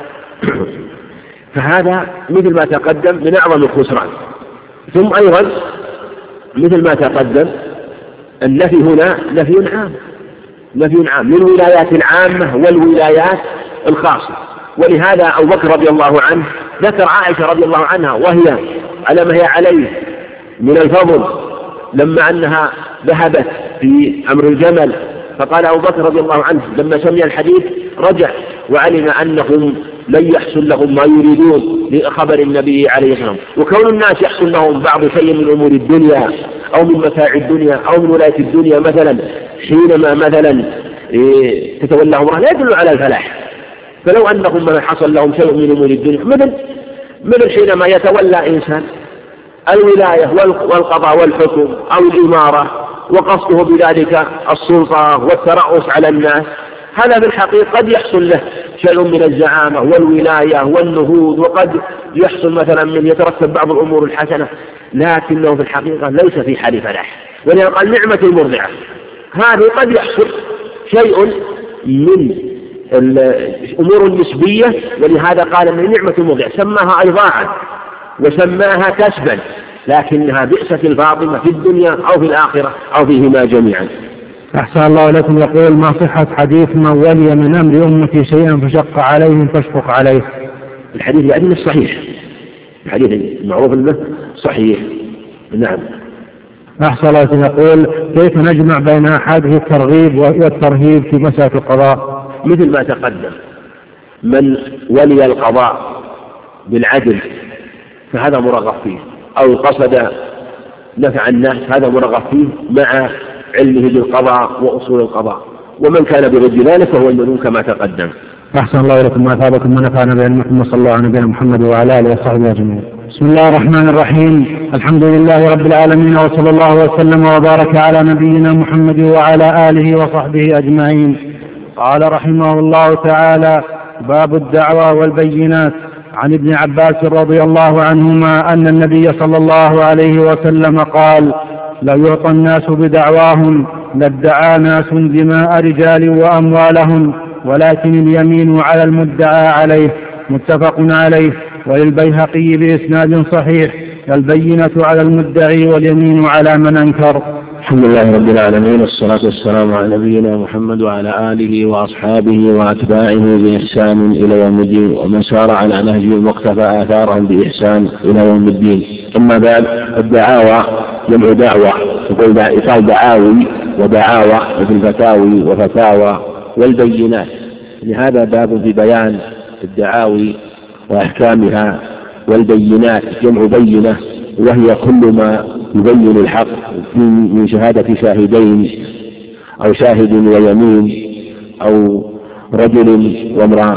فهذا مثل ما تقدم من أعظم الخسران. ثم أيضا مثل ما تقدم النفي هنا نفي عام، نفي عام من الولايات العامة والولايات الخاصة. ولهذا أبو بكر رضي الله عنه ذكر عائشة رضي الله عنها وهي على ما هي عليه من الفضل لما أنها ذهبت في أمر الجمل، فقال أبو بكر رضي الله عنه لما سمع الحديث رجع وعلم أنهم لن يحصل لهم ما يريدون لخبر النبي عليه الصلاة والسلام. وكون الناس يحصل لهم بعض شيء من أمور الدنيا أو من متاع الدنيا أو من ولاية الدنيا مثلا حينما مثلا تتولهم امرأة لا يدل على الفلاح. فلو أنهم من حصل لهم شيء من أمور الدنيا مثل مثل حينما يتولى إنسان الولاية والقضاء والحكم أو الإمارة وقصده بذلك السلطة والترأس على الناس، هذا في الحقيقة قد يحصل له شيء من الزعامة والولاية والنهوض، وقد يحصل مثلا من يترتب بعض الأمور الحسنة، لكنه في الحقيقة ليس في حال فلاح. ولهذا قال نعمة المرضعة، هذه قد يحصل شيء من الأمور النسبية، ولهذا قال أن نعمة المرضعة سماها أيضاعا وسماها كسبا، لكنها بئست الفاطمة في الدنيا أو في الآخرة أو فيهما جميعا. أحسن الله لكم. يقول ما صحة حديث من ولي من أمر أمتي شيئا فشق عليهم فاشفق عليه؟ الحديث يعني صحيح، الحديث معروف انه صحيح. نعم. أحسن الله لكم. يقول كيف نجمع بين أحاديث الترغيب والترهيب في مسألة القضاء؟ مثل ما تقدم، من ولي القضاء بالعدل فهذا مرغب فيه، أو قصد نفع الناس هذا مرغب فيه مع علمه بالقضاء وأصول القضاء، ومن كان بغير ذلك فهو المذموم كما تقدم. أحسن الله لكم. ما أثابكم من نفعنا بعلمكم، وصلى الله على نبينا محمد وعلى آله وصحبه أجمعين. بسم الله الرحمن الرحيم. الحمد لله رب العالمين، وصلى الله وسلم وبارك على نبينا محمد وعلى آله وصحبه أجمعين. قال رحمه الله تعالى: باب الدعوى والبينات. عن ابن عباس رضي الله عنهما أن النبي صلى الله عليه وسلم قال: لا يعطى الناس بدعواهم لادعى ناس دماء رجال وأموالهم، ولكن اليمين على المدعى عليه. متفق عليه. وللبيهقي بإسناد صحيح: البينة على المدعي واليمين على من أنكر. الحمد لله رب العالمين، والصلاة والسلام على نبينا محمد وعلى آله وأصحابه وأتباعه بإحسان إلى يوم الدين، ومن سار على نهجه واقتفى آثارهم بإحسان إلى يوم الدين. أما بعد، الدعاوى جمع دعوة، يقال دعاوي ودعاوى مثل فتاوي وفتاوى. والبينات لهذا باب في بيان الدعاوي وأحكامها. والبينات جمع بينة، وهي كل ما يبين الحق من شهادة شاهدين أو شاهد ويمين أو رجل وامرأة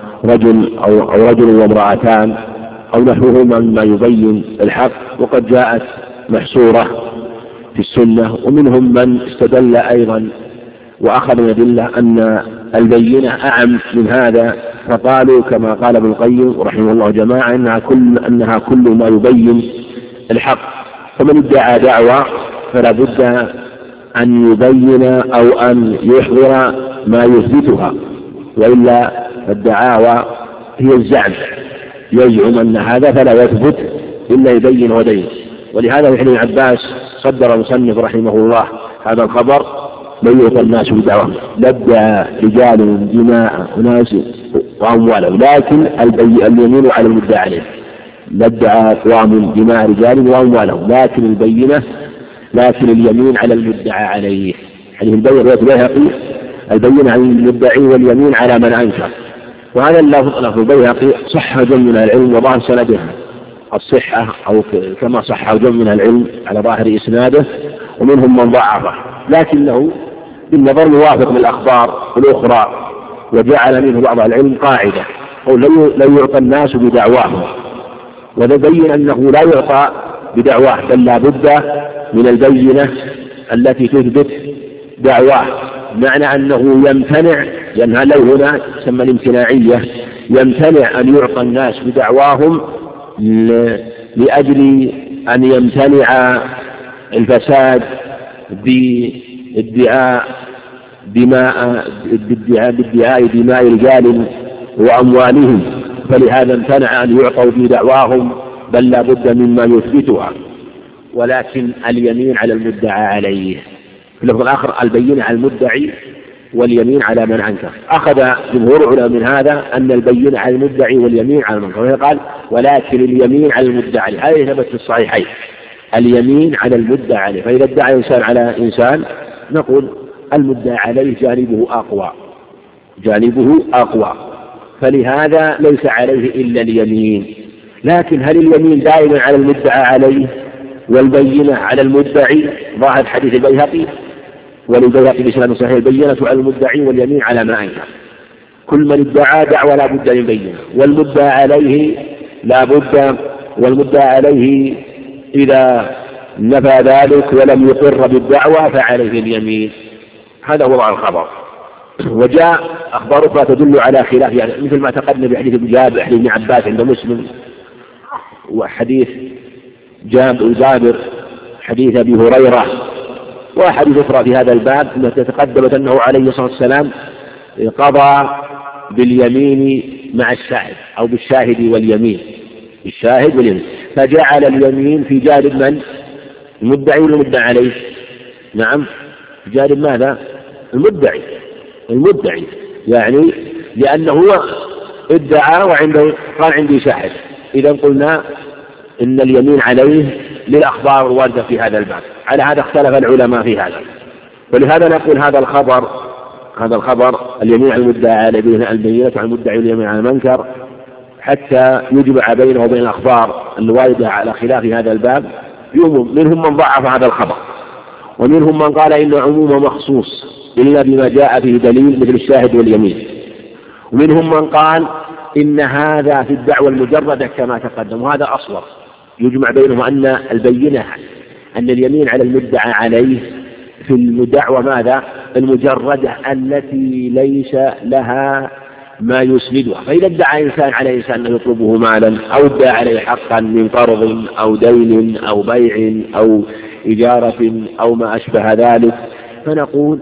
رجل أو, أو رجل وامرأتان أو نحوهما مما يبين الحق. وقد جاءت محصورة في السنة، ومنهم من استدل أيضا وأخذ من الأدلة أن البينة أعم من هذا، فقالوا كما قال ابن القيم رحمه الله جماعة إنها كل, أنها كل ما يبين الحق. فمن ادعى دعوة فلا بد أن يبين أو أن يحضر ما يثبتها، وإلا الدعاوى هي الزعم، يزعم أن هذا فلا يثبت إلا يبين ودين. ولهذا في ابن عباس صدر المصنف رحمه الله هذا الخبر: من يعطى الناس بدعوهم لادعى رجال دماء أناس وأموالهم، لكن اليمين على المدعى عليه. لادعى أقوام دماء رجال وأموالهم، لكن البينة لكن اليمين على المدعى عليه. يعني البينة البيهقي البينة على المدعي واليمين على من أنكر. وهذا اللفظ لفظ البيهقي صح جمع من العلم وظاهر سندها الصحة، أو كما صح جمع من العلم على ظاهر إسناده، ومنهم من ضعفه، لكنه بالنظر موافق للأخبار الأخرى. وجعل منه بعض العلم قاعدة: لا يعطى الناس بدعواهم، وتبين أنه لا يعطى بدعواه، بل لا بد من البينة التي تثبت دعواه. معنى أنه يمتنع، لأن هذا هنا تسمى الامتناعية، يمتنع أن يعطى الناس بدعواهم لأجل أن يمتنع الفساد بادعاء دماء بادعاء دماء رجال وأموالهم، فلهذا امتنع أن يعطوا بدعواهم، بل لا بد مما يثبتها. ولكن اليمين على المدعى عليه. في اللفظ الآخر: البينة على المدعي واليمين على من أنكر. أخذ جمهور العلماء من هذا أن البينة على المدعي واليمين على من أنكر، قال: ولكن اليمين على المدعي. هذا ثبت في الصحيحين، اليمين على المدعى عليه. فإذا ادعى إنسان على إنسان نقول المدعى عليه جانبه أقوى، جانبه أقوى، فلهذا ليس عليه إلا اليمين. لكن هل اليمين دائما على المدعى عليه والبينة على المدعي؟ ظاهر حديث البيهقي وللبيهقي بسند صحيح البينة على المدعي واليمين على ما أنكر. كل من ادعى دعوى لا بد من بينة، والمدعى عليه لا بد، والمدعى عليه إذا نفى ذلك ولم يقر بالدعوى فعليه اليمين. هذا وضع الخبر. وجاء أخبار أخرى تدل على خلاف، يعني مثل ما تقدم بحديث ابن جابر حديث ابن عباس عند مسلم، وحديث جابر حديث أبي هريرة، وحديث أخرى في هذا الباب التي تقدمت أنه عليه الصلاة والسلام قضى باليمين مع الشاهد أو بالشاهد واليمين، الشاهد واليمين، فجعل اليمين في جانب من؟ المدعي ولا المدعى عليه؟ نعم، في جانب ماذا؟ المدعي، المدعي يعني لأنه هو ادعى وعنده قال عندي شاهد. إذا قلنا إن اليمين عليه للأخبار الواردة في هذا الباب. على هذا اختلف العلماء في هذا، ولهذا نقول هذا الخبر هذا الخبر اليمين على المدعى على البينة على المدعي واليمين على المنكر، حتى يجمع بينه وبين الأخبار الواردة على خلاف هذا الباب. منهم من ضعف هذا الخبر، ومنهم من قال إنه عموم مخصوص إلا بما جاء فيه دليل مثل الشاهد واليمين، ومنهم من قال إن هذا في الدعوة المجردة كما تقدم، وهذا أصوب. يجمع بينهم أن البينة أن اليمين على المدعى عليه في الدعوة ماذا؟ المجردة التي ليس لها ما يسندها. فإذا ادعى إنسان على إنسان أنه يطلبه مالا، أو ادعى عليه حقا من قرض أو دين أو بيع أو إجارة أو ما أشبه ذلك، فنقول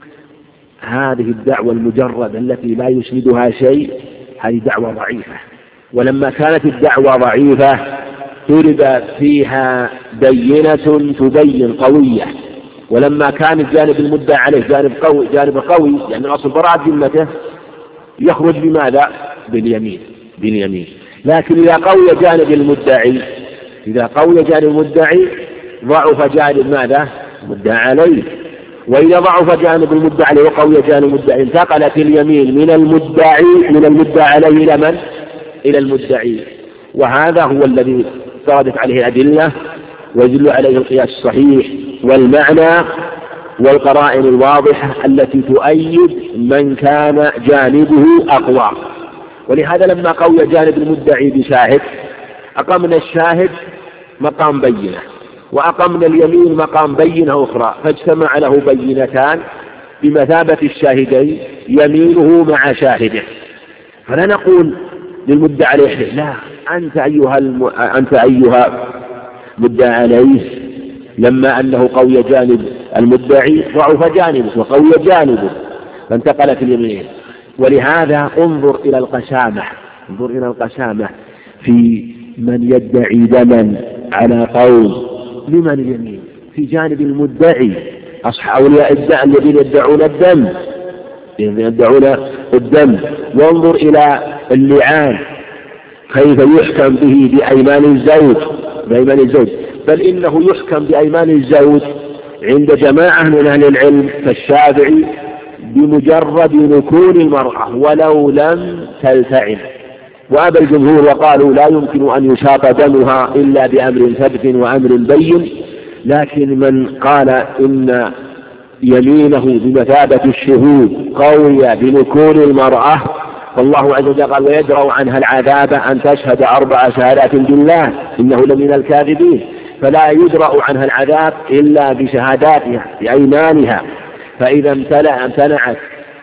هذه الدعوة المجردة التي لا يسندها شيء هذه دعوة ضعيفة. ولما كانت الدعوة ضعيفة طلب فيها بينة تبين قوية، ولما كان الجانب المدعى عليه جانب قوي جانب قوي لأن يعني أصل براءة ذمته يخرج بماذا؟ باليمين باليمين. لكن إذا قوي جانب المدعي إذا قوي جانب المدعي ضعف جانب ماذا؟ المدعى عليه. وإذا ضعف جانب المدعى عليه وقوي جانب المدعي انتقلت اليمين من المدعي من المدعى عليه إلى من؟ إلى المدعي. وهذا هو الذي افترضت عليه الأدلة ويدل عليه القياس الصحيح والمعنى والقرائن الواضحة التي تؤيد من كان جانبه أقوى. ولهذا لما قوي جانب المدعي بشاهد أقمنا الشاهد مقام بينة، وأقمنا اليمين مقام بينة أخرى، فاجتمع له بينتان بمثابة الشاهدين يمينه مع شاهده. فلا نقول للمدعى عليه لا أنت أيها الم... أنت أيها مدعى عليه لما أنه قوي جانب المدعي ضعف جانبه وقوي جانبه فانتقلت اليمين. ولهذا انظر إلى القسامة انظر إلى القسامة في من يدعي دما على قوم. لمن اليمين؟ في جانب المدعي، أصحاب أولياء الدم الذين يدعون الدم يدعون الدم. وانظر إلى اللعان كيف يحكم به بأيمان الزوج بأيمان الزوج بل إنه يحكم بأيمان الزوج عند جماعة من أهل العلم كالشافعي بمجرد نكون المرأة ولو لم تلتعن. وأبى الجمهور وقالوا لا يمكن أن يشاط دمها إلا بأمر ثبت وأمر بين. لكن من قال إن يمينه بمثابة الشهود قوية بنكون المرأة، فالله عز وجل قال ويدرأ عنها العذاب أن تشهد أربع شهادات بالله إنه لمن الكاذبين، فلا يدرأ عنها العذاب إلا بشهاداتها بأيمانها. فإذا امتنعت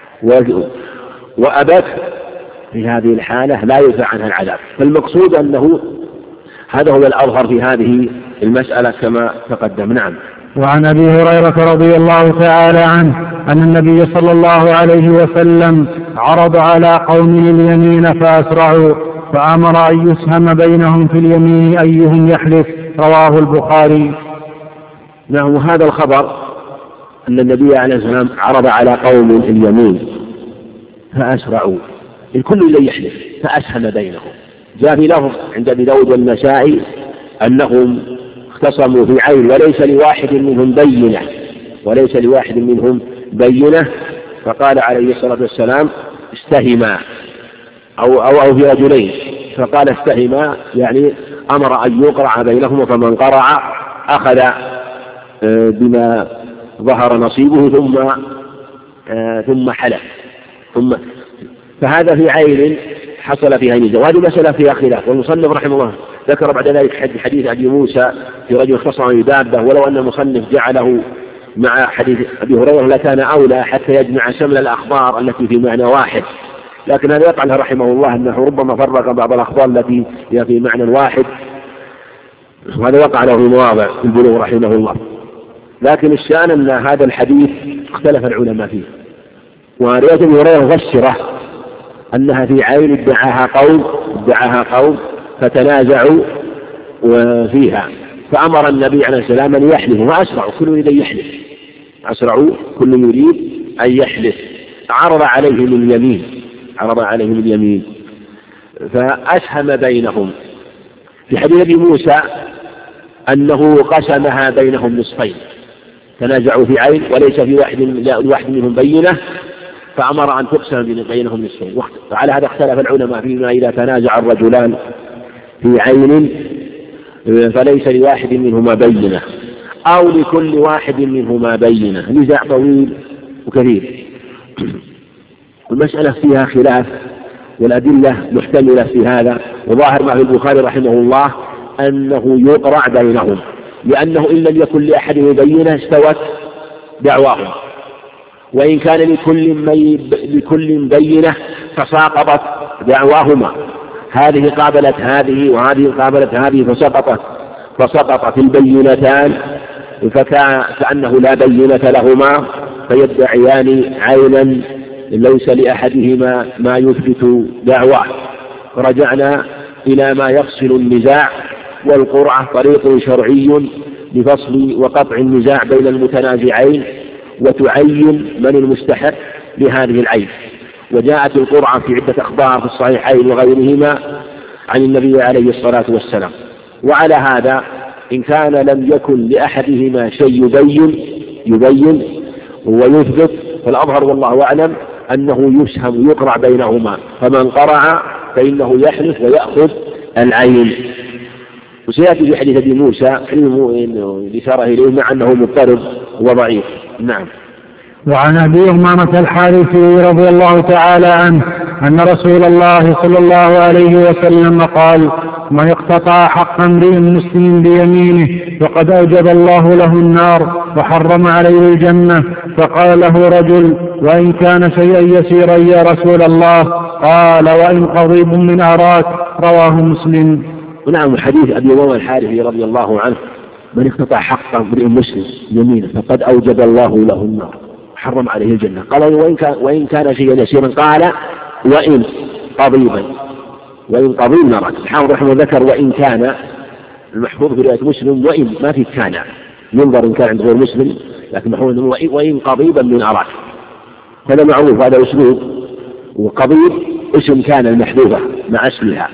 وأبت في هذه الحالة لا يدفع عنها العذاب. فالمقصود أنه هذا هو الأظهر في هذه المسألة كما تقدم. نعم. وعن أبي هريرة رضي الله تعالى عنه أن النبي صلى الله عليه وسلم عرض على قوم اليمين فأسرعوا فأمر أن يسهم بينهم في اليمين أيهم يحلف. رواه البخاري. نعم. هذا الخبر أن النبي عليه الصلاة والسلام عرض على قوم اليمين فأسرعوا، الكل إليه يحلف فأسهم بينهم. جاء في لفظ عند أبي داود والنسائي أنهم اختصموا في عين وليس لواحد منهم بينة وليس لواحد منهم بينة فقال عليه الصلاة والسلام استهما أو, أو, أو في رجلين، فقال استهما يعني أمر أن يقرع بينهما، فمن قرع أخذ بما ظهر نصيبه ثم ثم حلف ثم فهذا في عين حصل فيها نزاع، وهذه مسألة فيها خلاف. والمصنف رحمه الله ذكر بعد ذلك حديث أبي موسى في رجل اختصم بدابة، ولو أن المصنف جعله مع حديث أبي هريرة لكان أولى حتى يجمع شمل الأخبار التي في معنى واحد، لكن هذا يقع له رحمه الله أنه ربما فرق بعض الأخبار التي هي في معنى واحد، وهذا وقع له في مواضع في البلوغ رحمه الله. لكن الشأن أن هذا الحديث اختلف العلماء فيه، ورواية أبي هريرة مفسرة أنها في عين ادعاها قوم ادعاها قوم فتنازعوا فيها، فأمر النبي عليه السلام أن يحلف، فأسرعوا كل يريد أن يحلف أسرعوا كل يريد أن يحلف، عرض عليهم اليمين عرض عليهم اليمين فأسهم بينهم. في حديث أبي موسى أنه قسمها بينهم نصفين، تنازعوا في عين وليس في واحد لواحد منهم بينة، فأمر أن تقسم بينهم نصفين. وعلى هذا اختلف العلماء فيما إذا تنازع الرجلان في عين فليس لواحد منهما بينة أو لكل واحد منهما بينة، نزاع طويل وكثير. المسألة فيها خلاف والأدلة محتملة في هذا، وظاهر ما في البخاري رحمه الله أنه يقرع بينهم، لأنه إن لم يكن لأحدهم بينة استوت دعواهم، وإن كان لكل, لكل بينة فساقطت دعواهما، هذه قابلت هذه وهذه قابلت هذه فسقطت فسقطت البينتان، فكأنه لا بينة لهما فيدعيان عينا ليس لأحدهما ما يثبت دعواه. رجعنا إلى ما يفصل النزاع، والقرعة طريق شرعي لفصل وقطع النزاع بين المتنازعين وتعين من المستحق لهذه العين. وجاءت القرعة في عدة أخبار في الصحيحين وغيرهما عن النبي عليه الصلاة والسلام. وعلى هذا إن كان لم يكن لأحدهما شيء يبين يبين ويثبت، فالأظهر والله أعلم أنه يسهم يقرع بينهما، فمن قرع فإنه يحلف ويأخذ العين. وسيأتي في حديث أبي موسى الإشارة إليه مع أنه مضطرب وضعيف. نعم. وعن أبي أمامة الحارثي رضي الله تعالى عنه أن رسول الله صلى الله عليه وسلم قال: من اقتطع حق امرئ مسلم بيمينه فقد أوجب الله له النار وحرم عليه الجنة. فقال له رجل: وإن كان شيئا يسيرا يا رسول الله؟ قال: وإن قضيب من أراك. رواه مسلم. ونعم. حديث أبي أمامة الحارثي رضي الله عنه: من اقتطع حق امرئ مسلم يمينه فقد أوجب الله له النار حرم عليه الجنة. قال: وإن كان, وإن كان شيئا يسيرا؟ قال: وإن قضيبا وإن قضيب نراك. الحافظ رحمه الله ذكر وإن كان، المحفوظ في رواية مسلم وإن، ما في كان، ينظر إن كان عند غير مسلم، لكن محفوظ وإن قضيبا من أراك. هذا معروف، هذا أسلوب. وقضيب اسم كان المحذوفة مع اسمها،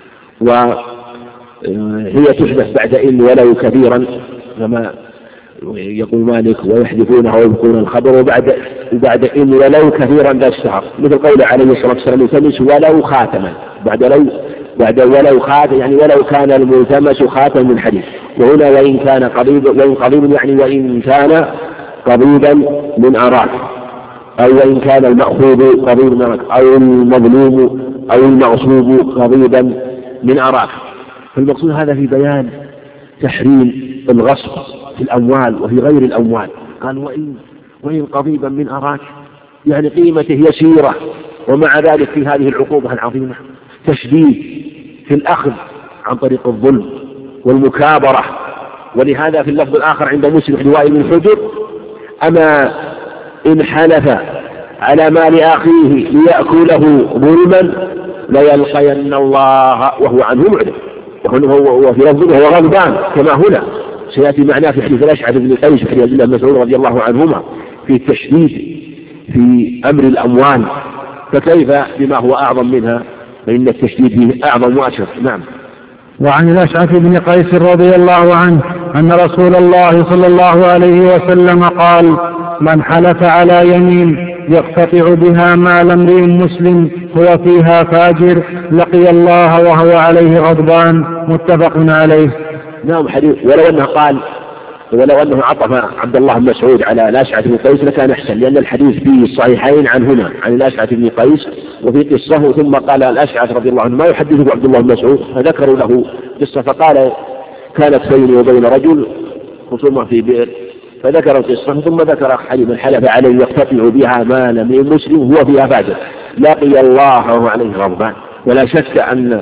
وهي تحدث بعد إن ولو كثيرا، كما يقول مالك: ويحذفونها ويبقون الخبر، وبعد وبعد إن ولو كثيرا ذا الشهر، مثل قول عليه الصلاة والسلام: التمس ولو خاتما. بعد لو بعد ولو خاتم يعني ولو كان الملتمس خاتم من حديد. وهنا وإن كان قضيب وإن قضيب يعني وإن كان قضيبا من أراك، أو وإن كان المأخوذ قضيب من أراك، أو المظلوم أو المغصوب قضيبا من أراك. فالمقصود هذا في بيان تحريم الغصب في الأموال وفي غير الأموال. قال: وإن وإن قضيبا من أراك، يعني قيمته يسيرة، ومع ذلك في هذه العقوبة العظيمة تشديد في الأخذ عن طريق الظلم والمكابرة. ولهذا في اللفظ الآخر عند مسلم بن وائل بن حجر: أما إن حلف على مال أخيه ليأكله ظلما ليلقين الله وهو عنه معرض. وفي لفظه وهو غضبان كما هنا سيأتي معناه في حديث الأشعث بن قيس في حديث عبد الله بن مسعود رضي الله عنهما في التشديد في أمر الأموال، فكيف بما هو أعظم منها؟ فإن التشديد فيه أعظم وأشد. نعم. وعن الأشعث بن قيس رضي الله عنه أن رسول الله صلى الله عليه وسلم قال: من حلف على يمين يقتطع بها مال امرئ مسلم هو فيها فاجر لقي الله وهو عليه غضبان. متفق عليه. نعم حديث. ولو أنه قال ولو أنه عطف عبد الله بن مسعود على الأشعث بن قيس لكان أحسن، لأن الحديث فيه الصحيحين عنهما عن الأشعث بن قيس وفي قصة، ثم قال الأشعث رضي الله عنه ما يحدثه عبد الله بن مسعود، فذكروا له قصة فقال كانت بيني وبين رجل خصومة في بئر، فذكر القصة ثم ذكر حديث من حلف عليه يقتطع بها مال من مسلم هو فيها فاجر لقي الله وهو عليه غضبان. ولا شك أن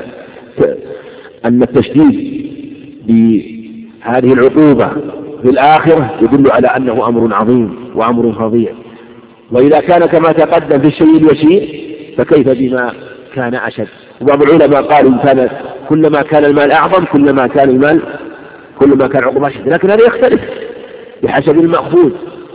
أن التشديد بهذه العقوبة في الآخرة يدل على أنه أمر عظيم وأمر فظيع، وإذا كان كما تقدم في الشيء اليسير فكيف بما كان أشد. وبعض العلماء قالوا إن كان كلما كان المال أعظم كلما كان المال كلما كان عقوبة أشد، لكن هذا يختلف بحسب المأخوذ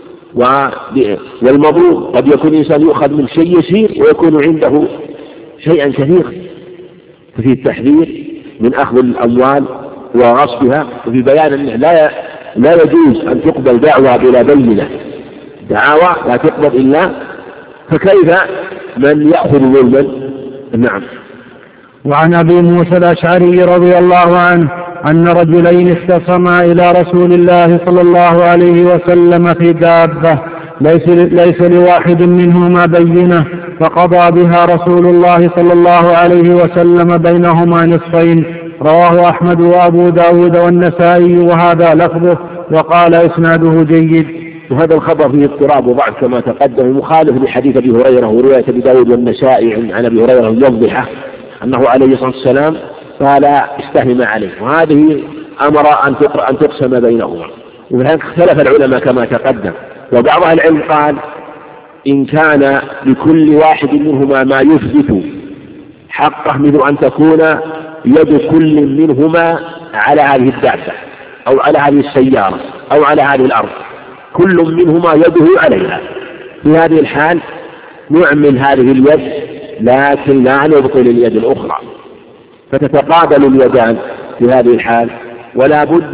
والمظلوم. قد يكون الإنسان يؤخذ من شيء يسير ويكون عنده شيئا كثيرا، ففي التحذير من أخذ الأموال وغصبها، وفي بيان أنه لا لا يجوز أن تقبل دعوة بلا بينة، دعوة لا تقبل إلا، فكيف من يأخذ ظلما. نعم. وعن أبي موسى الأشعري رضي الله عنه أن رجلين اختصما إلى رسول الله صلى الله عليه وسلم في دابة ليس, ليس لواحد منهما بينة، فقضى بها رسول الله صلى الله عليه وسلم بينهما نصفين. رواه أحمد وأبو داود والنسائي وهذا لفظه، وقال إسناده جيد. وهذا الخبر فيه اضطراب وضعف كما تقدم، مخالف لحديث أبي هريرة ورواية أبي داود والنسائي عن أبي هريرة الموضحة أنه عليه الصلاة والسلام قال استهم عليه، وهذه أمر أن تقسم بينهما. ولهذا اختلف العلماء كما تقدم، وبعض العلم قال إن كان لكل واحد منهما ما يثبت حقه، مثل أن تكون يد كل منهما على هذه الدابة أو على هذه السيارة أو على هذه الأرض، كل منهما يده عليها، في هذه الحال نعمل هذه اليد لكن لا نبطل اليد الأخرى، فتتقابل اليدان في هذه الحال، ولا بد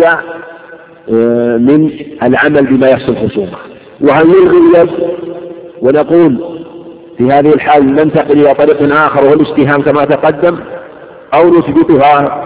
من العمل بما يحصل خصومة. وهل نلغي اليد ونقول في هذه الحال ننتقل إلى طريق آخر وهو الاستهام كما تقدم، أو نثبتها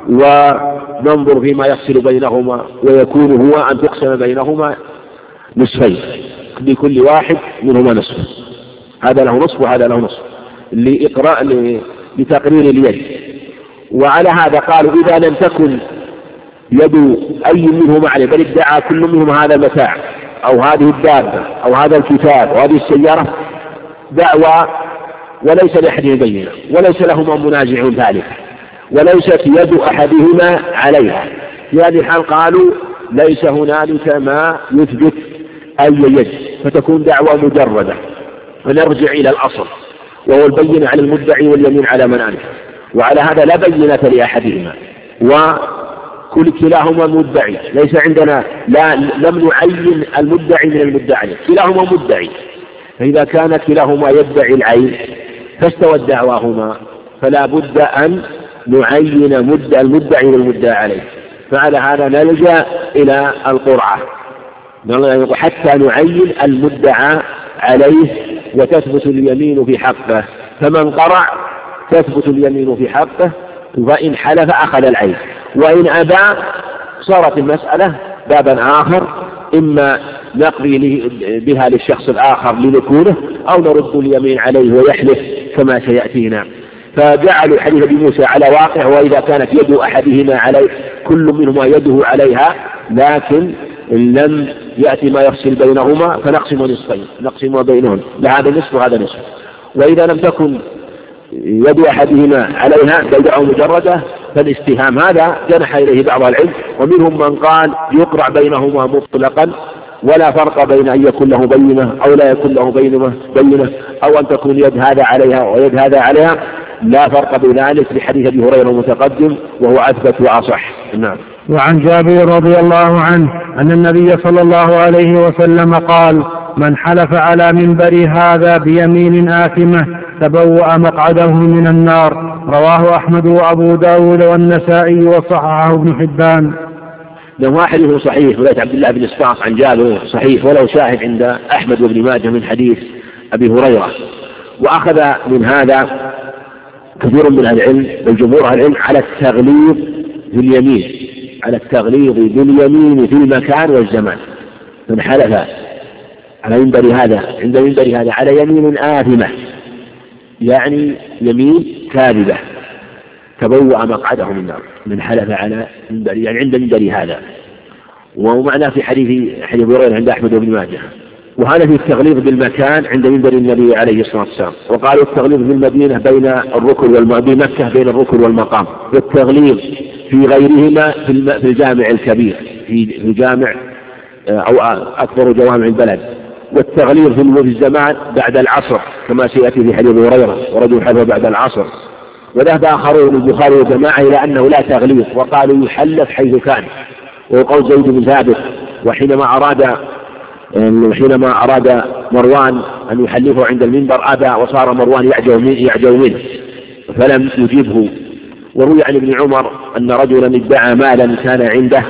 وننظر فيما يفصل بينهما ويكون هو أن تقسم بينهما نصفين، لكل واحد منهما نصف، هذا له نصف وهذا له نصف لإقراء لتقرير اليد. وعلى هذا قالوا إذا لم تكن يد أي منهما عليه بل ادعى كل منهما هذا المتاع أو هذه الدابة أو هذا الكتاب أو هذه السيارة دعوى وليس لأحدهم بينة وليس لهما منازع ذلك وليست يد أحدهما عليها، في هذه الحال قالوا ليس هنالك ما يثبت أي يد، فتكون دعوى مجردة، فنرجع إلى الأصل وهو البينة على المدعي واليمين على من أنكر. وعلى هذا لا بينة لأحدهما وكل كلاهما مدعي، ليس عندنا لا لم نعين المدعي من المدعي، كلاهما مدعي، فإذا كان كلاهما يدعي العين فاستوت دعواهما فلا بد أن نعين مدعي المدعي والمدعى عليه، فعلى هذا نلجأ إلى القرعة حتى نعين المدعى عليه وتثبت اليمين في حقه، فمن قرع تثبت اليمين في حقه، وإن حلف أخذ العين، وإن أبى صارت المسألة بابا آخر، إما نقضي بها للشخص الآخر لنكونه أو نرد اليمين عليه ويحلف كما سيأتينا. فجعلوا حديث أبي موسى على واقع، وإذا كانت يد أحدهما عليه كل منهما يده عليها لكن إن لم يأتي ما يفصل بينهما فنقسم نصفين، نقسم بينهم لهذا نصف وهذا نصف. وإذا لم تكن يد أحدهما عليها بل دعوة مجردة فالاستهام هذا جنح إليه بعض العلم، ومنهم من قال يقرع بينهما مطلقا ولا فرق بين أن يكون له بينة أو لا يكون له بينة, بينة أو أن تكون يد هذا عليها ويد هذا عليها، لا فرق بين ذلك لحديث أبي هريرة المتقدم وهو أثبت وأصح. نعم. وعن جابر رضي الله عنه أن النبي صلى الله عليه وسلم قال من حلف على منبر هذا بيمين آثمة تبوأ مقعده من النار. رواه أحمد وأبو داود والنسائي وصححه ابن حبان. له حديث صحيح رواية عبد الله بن اسحاق عن جابر صحيح، وله شاهد عند أحمد وابن ماجه من حديث أبي هريرة. وأخذ من هذا كثير من أهل العلم والجمهور أهل العلم على التغليظ باليمين، على التغليظ باليمين في المكان والزمان. من حلف على منبر هذا عند منبر هذا على يمين آثمة، يعني يمين كاذبة، تبوأ مقعده من النار. من حلف على منبر يعني عند منبر هذا، ومعناه في حديث حديث أبي هريرة عند أحمد بن ماجه. وهذا في التغليظ بالمكان عند منبر النبي عليه الصلاة والسلام. وقالوا التغليظ بالمدينة بين الركن والمقام، بمكة بين الركن والمقام، والتغليظ في غيرهما في الجامع الكبير، في الجامع أو أكبر جوامع البلد. والتغليظ في الزمان بعد العصر كما سيأتي في حديث أبي هريرة ورجل حلف بعد العصر. وذهب آخرون البخاري وجماعة إلى أنه لا تغليظ، وقالوا يحلف حيث كان، وقول زيد بن ثابت وحينما أراد حينما أراد مروان أن يحلفه عند المنبر أبى، وصار مروان يعجو منه فلم يجيبه. وروي عن ابن عمر أن رجلا ادعى مالا كان عنده،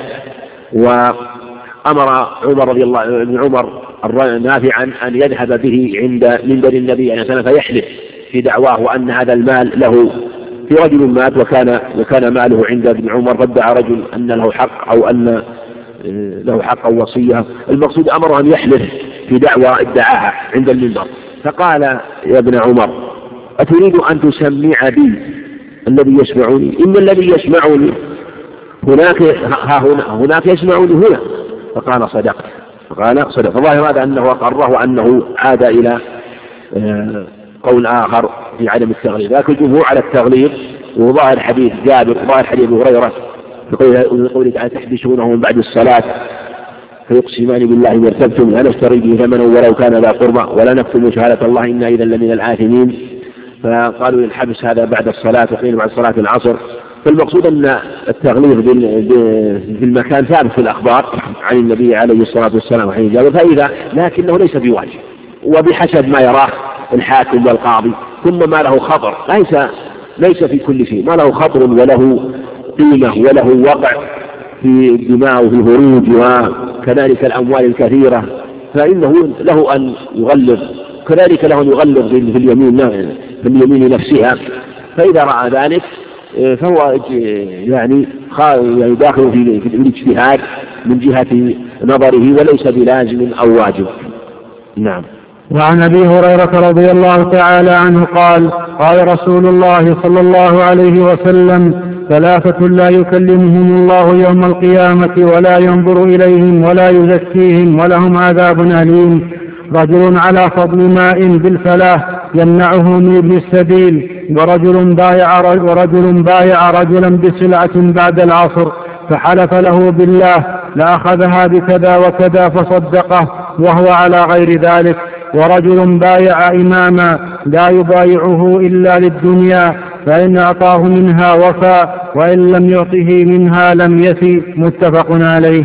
وأمر عمر رضي الله ابن عمر نافعا أن يذهب به عند منبر النبي عليه الصلاة والسلام فيحلف في دعواه وأن هذا المال له. في رجل مات وكان وكان ماله عند ابن عمر، فادعى رجل أن له حق أو أن له حق أو وصية. المقصود أمره أن يحلف في دعوى ادعاها عند المنبر. فقال يا ابن عمر أتريد أن تسمع بي الذي يسمعني؟ إن الذي يسمعني هناك ها هنا هناك يسمعني هنا. فقال صدقت. فقال صدق. فظاهر هذا أنه أقره وأنه عاد إلى قول آخر في عدم التغليظ، لكن الجمهور على التغليظ. وظاهر حديث جابر وظاهر حديث أبي هريرة بقوله تعالى تحبسونه من بعد الصلاة فيقسمان بالله إن ارتبتم لا نشتري به ثمنا ولو كان ذا قربى ولا نكتم شهادة الله إنا إذا لمن الآثمين. فقالوا الحبس هذا بعد الصلاة وقيل بعد صلاة العصر. فالمقصود أن التغليظ في المكان ثابت في الأخبار عن النبي عليه الصلاة والسلام وحين جابر، فإذا لكنه ليس بواجب، وبحسب ما يراه الحاكم والقاضي. ثم ما له خطر، ليس ليس في كل شيء ما له خطر وله قيمة وله وقع في الدماء وفي الهروج وكذلك الأموال الكثيرة، فإنه له أن يغلظ. كذلك له أن يغلظ في اليمين في اليمين نفسها. فإذا رأى ذلك فهو يعني داخل في الاجتهاد من جهة نظره وليس بلازم أو واجب. نعم. وعن أبي هريرة رضي الله تعالى عنه قال قال رسول الله صلى الله عليه وسلم ثلاثة لا يكلمهم الله يوم القيامة ولا ينظر إليهم ولا يزكيهم ولهم عذاب أليم: رجل على فضل ماء بالفلاح يمنعه من ابن السبيل، ورجل بايع ورجل بايع رجلا بسلعة بعد العصر فحلف له بالله لأخذها بكذا وكذا فصدقه وهو على غير ذلك، ورجل بايع إماما لا يبايعه إلا للدنيا فإن أعطاه منها وفى وإن لم يعطه منها لم يفي. متفق عليه.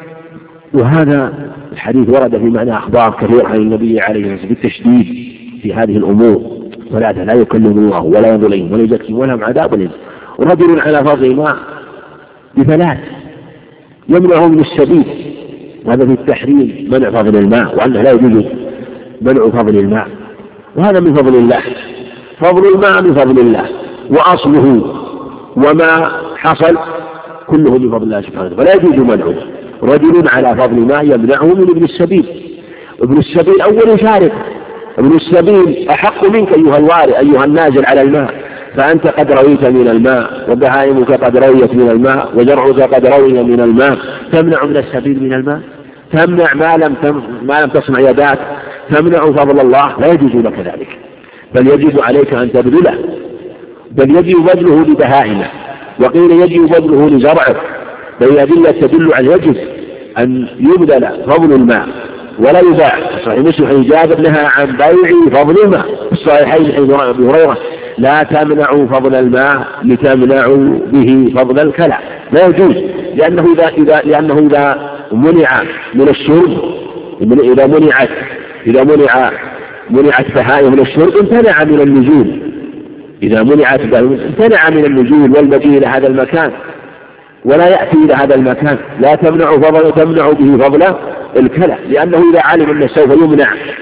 وهذا الحديث ورد في معنى أخبار كثيرة عن النبي عليه الصلاة والسلام بالتشديد في هذه الأمور. ثلاثة لا يكلم الله ولا ينظر إليهم ولا يزكيهم ولهم عذاب أليم. ورجل على فضل ماء بثلاث يمنعه من السبيل، وهذا في التحريم منع فضل الماء، وأنه لا يجوز منع فضل الماء، وهذا من فضل الله. فضل الماء من فضل الله وأصله وما حصل كله من فضل الله سبحانه، فلا يجوز منعه. رجل على فضل ماء يمنعه من ابن السبيل. ابن السبيل أول شارك، ابن السبيل أحق منك أيها الوارئ أيها النازل على الماء، فأنت قد رويت من الماء وبهائمك قد رويت من الماء وزرعك قد روي من الماء، تمنع من السبيل من الماء؟ تمنع ما لم ما لم تصنع يداك، تمنع فضل الله؟ لا يجوز لك ذلك، بل يجب عليك أن تبذله، بل يجب بذله لبهائمه، وقيل يجب بذله لزرعه، بل أدلة تدل على يجب أن يبذل فضل الماء ولا يباع. صحيح مسلم حديث جابر نهى عن بيع فضل الماء. الصحيحين حديث أبي هريرة لا تمنعوا فضل الماء لتمنعوا به فضل الكلى، لا يجوز، لأنه إذا إذا لأنه إذا منع من الشرب، إذا منعت إذا منع منعت بهائم من الشرب امتنع من النزول، إذا منعت امتنع من النزول والمجيء إلى هذا المكان ولا يأتي إلى هذا المكان. لا تمنع فضل تمنع به فضل الكلى، لأنه إذا علم أنه سوف يمنع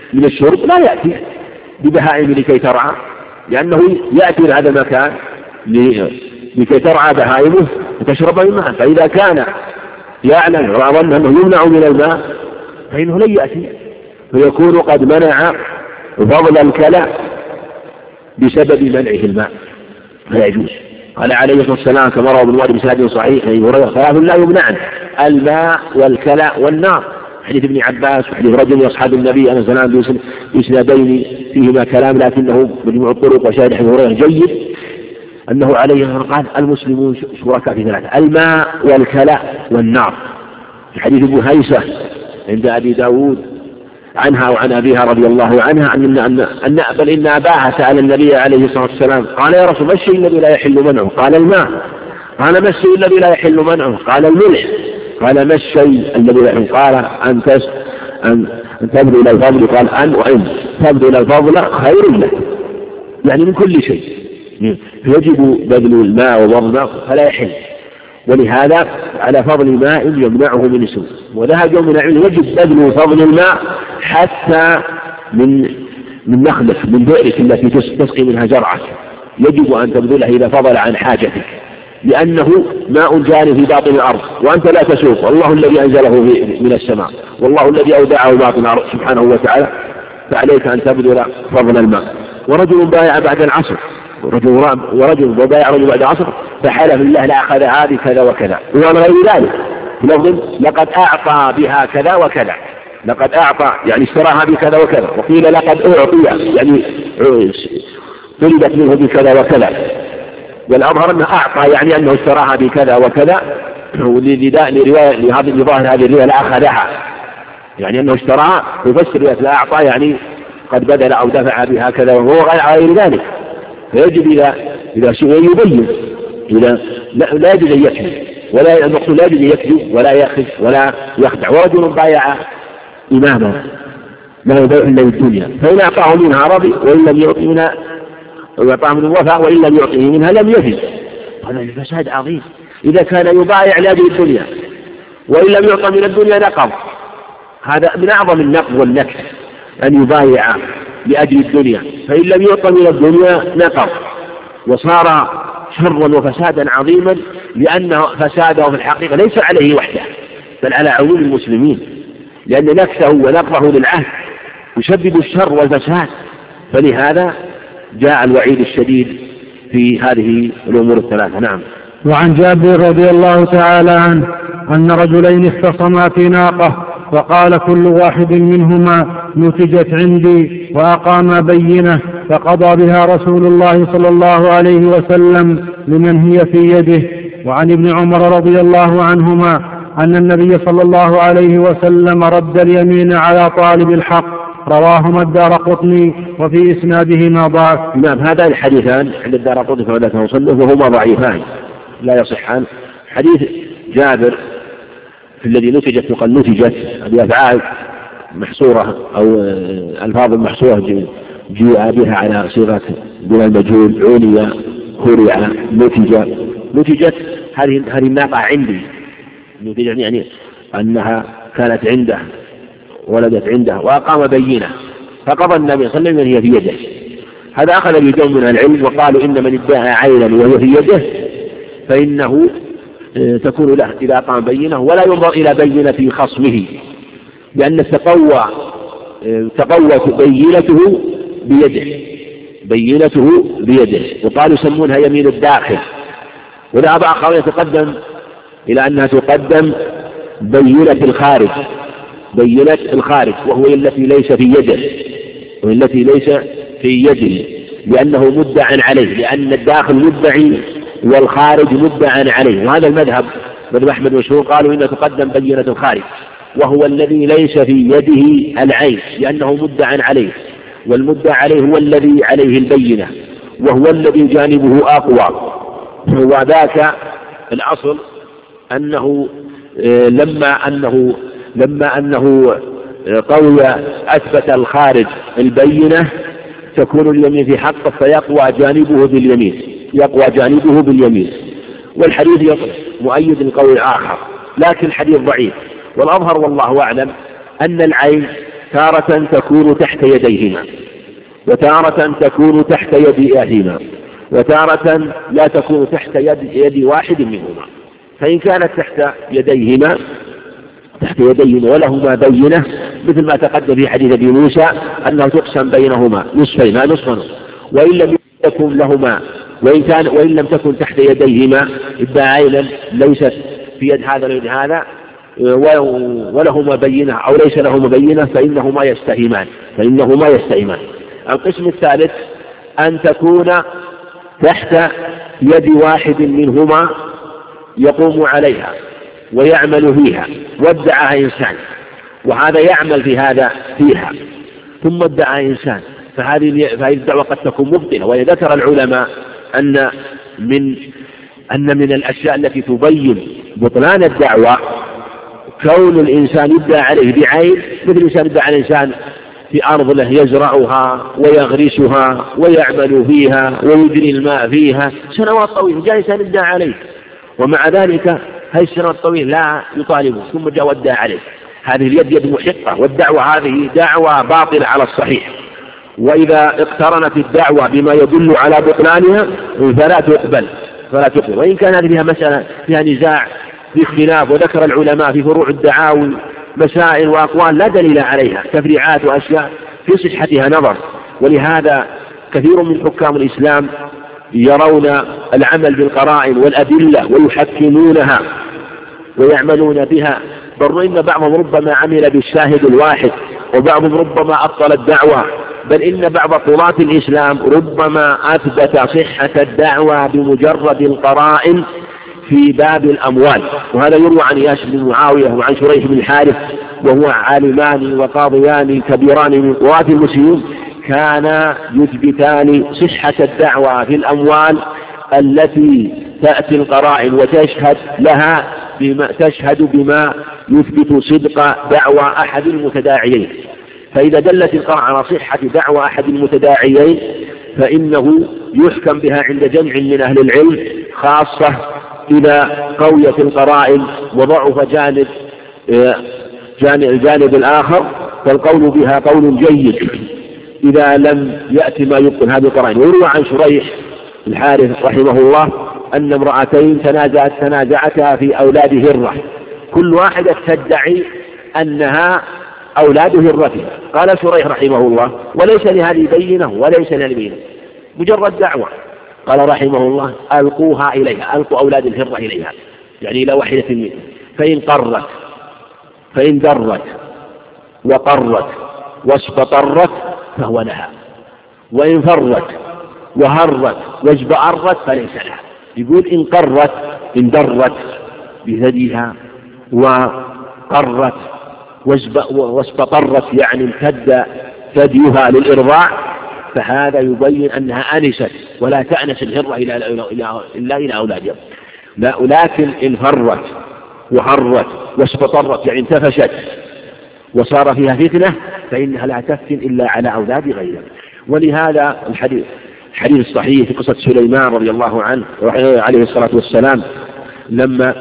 من الشرب لا يأتي ببهائم لكي ترعى، لأنه يأتي لهذا المكان لكي ترعى بهائمه وتشرب من الماء. فإذا كان يعلم وظن أنه يمنع من الماء فإنه لن يأتي، فيكون قد منع فضل الكلى بسبب منعه الماء، لا يجوز. قال عليه الصلاة والسلام كما روى ابن وارد بسند صحيح ثلاث لا يمنعن: الماء والكلى والنار. حديث ابن عباس وحديث رجل أصحاب النبي عليه الصلاة والسلام بإسنادين فيهما كلام لكنه مجموع الطرق وشاهد حديث هريرة جيد، أنه عليه الصلاة والسلام قال: المسلمون شركاء في ثلاثة: الماء والكلى والنار. في حديث ابو هيثة عند أبي داود عنها وعن أبيها رضي الله عنها أن أن أن بل إن أباها سأل النبي عليه الصلاة والسلام قال: يا رسول ما الشيء الذي لا يحل منعه؟ قال: الماء. قال: ما الشيء الذي لا يحل منعه؟ قال: الملح. قال: ما الشيء الذي لا يحل؟ قال: أن تس أن تبذل الفضل. قال: أن وإن تبذل الفضل خير لك، يعني من كل شيء فيجب بذل الماء وضربه فلا يحل. ولهذا على فضل ماء يمنعه من السوء. وذهب يوم من العلم يجب بذل فضل الماء حتى من من نخلك من بئرك التي تسقي منها زرعك، يجب أن تبذله إذا فضل عن حاجتك، لأنه ماء جاري في باطن الأرض وأنت لا تسوق، والله الذي أنزله من السماء والله الذي أودعه باطن الأرض سبحانه وتعالى، فعليك أن تبذل فضل الماء. ورجل بايع بعد العصر ورجل ورجل وبايع رجل بعد العصر فحلف بالله لأخذ هذه كذا وكذا، وعن غير ذلك لفظ: لقد أعطى بها كذا وكذا. لقد أعطى يعني اشتراها بكذا وكذا، وقيل لقد أعطي يعني طلبت منه بكذا وكذا، والأظهر أنه أعطى يعني أنه اشتراها بكذا وكذا، لهذه لظاهر هذه الرواية لأخذها يعني أنه اشتراها، يفسر لا أعطى يعني قد بذل أو دفع بها كذا، وهو غير ذلك. فيجب إذا إذا شيء يبين، إذا لا, لا يجب أن يكذب ولا المقصود لا يجب أن يكذب ولا يخف ولا يخدع. ورجل بايع إماما لا يبيع إلا الدنيا، فإن أعطاه منها رضي وإن لم يعطي منها ويعطاه من الوفاء وإن لم يعطيه منها لم يفد. هذا الفساد عظيم. إذا كان يبايع لأجل الدنيا وإن لم يعطى من الدنيا نقض، هذا من أعظم النقض والنكس أن يبايع لأجل الدنيا، فإن لم يعطى من الدنيا نقض، وصار شرا وفسادا عظيما، لأن فساده في الحقيقة ليس عليه وحده بل على عموم المسلمين، لأن نكسه ونقضه للعهد يسبب الشر والفساد. فلهذا جاء الوعيد الشديد في هذه الأمور الثلاثة. نعم. وعن جابر رضي الله تعالى عنه أن رجلين اختصما في ناقة، فقال كل واحد منهما: نتجت عندي، وأقام بينة، فقضى بها رسول الله صلى الله عليه وسلم لمن هي في يده. وعن ابن عمر رضي الله عنهما أن النبي صلى الله عليه وسلم رد اليمين على طالب الحق، رواهما الدارقطني وفي إسنادهما ضعف. نعم. هذان الحديثان عند الدارقطني فعلته وصنف وهما ضعيفان لا يصحان. حديث جابر في الذي نتجت وقد نتجت هذه أفعال محصورة أو ألفاظ محصورة جاء بها على صيغة بلا المجهول: عليا، هرع، نتج. نتجت هذه هذه الناقة عندي، نتجت يعني أنها كانت عنده ولدت عنده، وأقام بينة، فقضى النبي صلى الله عليه وسلم هي في يده. هذا أخذ بجمع من العلم وقالوا إن من ادعى عينا وهي في يده فإنه تكون له إذا أقام بينة، ولا ينظر إلى بينة خصمه، لأن تقوى تقوى بينته بيده بينته بيده وقالوا يسمونها يمين الداخل. وذهب آخرون يتقدم إلى أنها تقدم بينة الخارج بينة الخارج وهو التي ليس في يده والتي ليس في يده لأنه مدع عليه، لأن الداخل مدعي والخارج مدعى عليه. وهذا المذهب مذهب أحمد مشهور، قالوا إن تقدم بينة الخارج وهو الذي ليس في يده العين لأنه مدعى عليه، والمدعى عليه هو الذي عليه البينة وهو الذي جانبه أقوى. وذاك الأصل أنه لما أنه لما أنه قوي أثبت الخارج البينة تكون اليمين في حقه فيقوى جانبه باليمين يقوى جانبه باليمين. والحديث مؤيد القول آخر، لكن الحديث ضعيف. والأظهر والله أعلم أن العين تارة تكون تحت يديهما، وتارة تكون تحت يديهما، وتارة لا تكون تحت يد, يد واحد منهما. فإن كانت تحت يديهما تحت يديهما ولهما بينة، مثل ما تقدم في حديث أبي موسى أنه تقسم بينهما نصفين ما نصفا، وإن لم يكن لهما وإن, كان وإن لم تكن تحت يديهما الداعين ليست في يد هذا ويد هذا ولهما بينة أو ليس لهما بينة فإنهما يستهمان فإنهما يستهمان. القسم الثالث أن تكون تحت يد واحد منهما يقوم عليها ويعمل فيها، وادعاها إنسان وهذا يعمل في هذا فيها، ثم ادعى إنسان، فهذه فهذه الدعوة قد تكون مبطلة. وذكر العلماء أن من أن من الأشياء التي تبين بطلان الدعوة كون الإنسان يدعى عليه بعين، مثل الإنسان يدعى على الإنسان في أرض له يزرعها ويغرسها ويعمل فيها ويجري الماء فيها سنوات طويلة، جاء إنسان يدعى عليه ومع ذلك هذه السنوات الطويلة لا يطالبه، ثم جاء وادعى عليه. هذه اليد يد محقة، والدعوة هذه دعوة باطلة على الصحيح، وإذا اقترنت الدعوة بما يدل على بطلانها فلا تقبل فلا تقبل وإن كان هذه فيها مسألة فيها نزاع في اختلاف، وذكر العلماء في فروع الدعاوي مسائل وأقوال لا دليل عليها، تفريعات وأشياء في صحتها نظر. ولهذا كثير من حكام الإسلام يرون العمل بالقرائن والأدلة ويحكمونها ويعملون بها، بل إن بعضهم ربما عمل بالشاهد الواحد، وبعضهم ربما أبطل الدعوة، بل إن بعض طلاة الإسلام ربما أثبت صحة الدعوة بمجرد القرائن في باب الأموال. وهذا يروى عن إياس بن معاوية وعن شريح بن الحارث، وهو عالمان وقاضيان كبيران من قضاة المسلمين، كانا يثبتان صحة الدعوة في الأموال التي تأتي القرائن وتشهد لها بما تشهد بما يثبت صدق دعوى أحد المتداعيين. فإذا دلت القرائن على صحة دعوى أحد المتداعيين فإنه يحكم بها عند جمع من أهل العلم، خاصة إذا قويت القرائن وضعف جانب جانب الجانب الآخر، فالقول بها قول جيد إذا لم يأتي ما يبطل هذه القرائن. ويروى عن شريح الحارث رحمه الله أن امرأتين تنازعت تنازعتا في أولاد هرة، كل واحدة تدعي أنها أولاد هرتها. قال شريح رحمه الله: وليس لهذه بينة وليس لهذه بينة، مجرد دعوة. قال رحمه الله: ألقوها إليها، ألقوا أولاد الهرة إليها، يعني إلى واحدة منها، فإن قرت فإن درت وقرت واستطرت فهو لها، وإن فرت وهرت واجبأرت فليس لها. يقول إن قرت إن درت بثديها وقرت واستطرت يعني امتد ثديها للإرضاع، فهذا يبين أنها أنست ولا تأنس الهرة إلا إلى أولادها. لا، ولكن إن فرت وهرت واستطرت يعني انتفشت وصار فيها فتنة فإنها لا تفتن إلا على أولاد غيرها. ولهذا الحديث الحديث الصحيح في قصة سليمان رضي الله عنه عليه الصلاة والسلام لما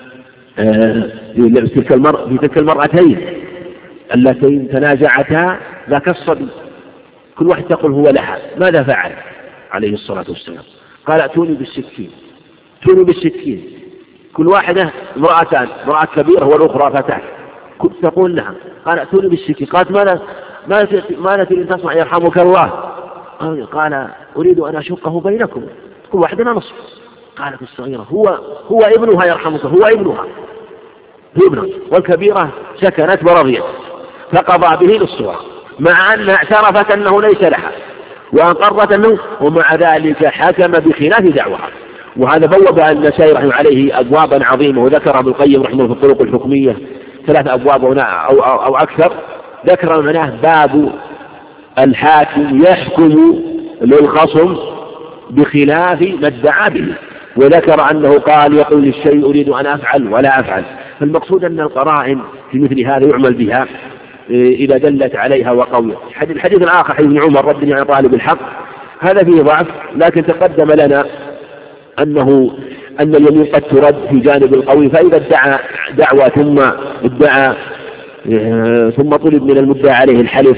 في تلك المرأة في تلك المرأتين اللتين تنازعتا ذاك الصبي، كل واحد تقول هو لها، ماذا فعل عليه الصلاة والسلام؟ قال: ائتوني بالسكين، ائتوني بالسكين. كل واحدة امرأتان، امرأة كبيرة والأخرى فتاة، تقول لها. قال: ائتوني بالسكين. قالت: ماذا ماذا تريد أن تصنع يرحمك الله؟ قال: أريد أن أشقه بينكم، كل واحدة نصف. قالت الصغيرة: هو هو ابنها يرحمك، هو ابنها هو ابنها. والكبيرة سكنت ورضيت، فقضى به للصغرى، مع أنها اعترفت أنه ليس لها وأقرت أنه، ومع ذلك حكم بخلاف دعوها. وهذا بوب النسائي رحمه عليه أبوابا عظيمة، وذكر ابن القيم رحمه في الطرق الحكمية ثلاث أبواب أو, أو, أو أكثر. ذكر منه باب الحاكم يحكم للخصم بخلاف ما ادعى به، وذكر أنه قال: يقول الشيء أريد أن أفعل ولا أفعل. فالمقصود أن القرائن في مثل هذا يعمل بها إذا دلت عليها وقوية. الحديث الآخر حديث ابن عمر رد عن طالب الحق، هذا فيه ضعف، لكن تقدم لنا أنه أن اليمين قد ترد في جانب القوي، فإذا ادعى دعوة ثم ادعى ثم طلب من المدعى عليه الحلف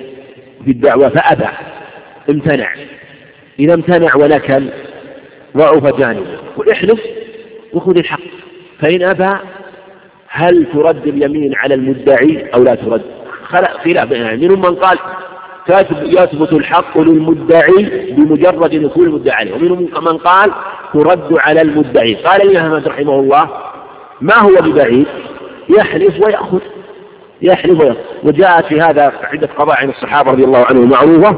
في الدعوة فأبى امتنع. إذا امتنع ونكل ضعف جانبه، واحلف وخذ الحق. فإن أبى هل ترد اليمين على المدعي أو لا ترد؟ خلاف يعني. منهم من قال يثبت الحق للمدعي بمجرد يكون المدعي عليه، ومنهم من قال ترد على المدعي. قال الإمام أحمد رحمه الله ما هو ببعيد، يحلف ويأخذ يحلف ويأخذ. وجاءت في هذا عدة قضايا عن الصحابة رضي الله عنهم معروفة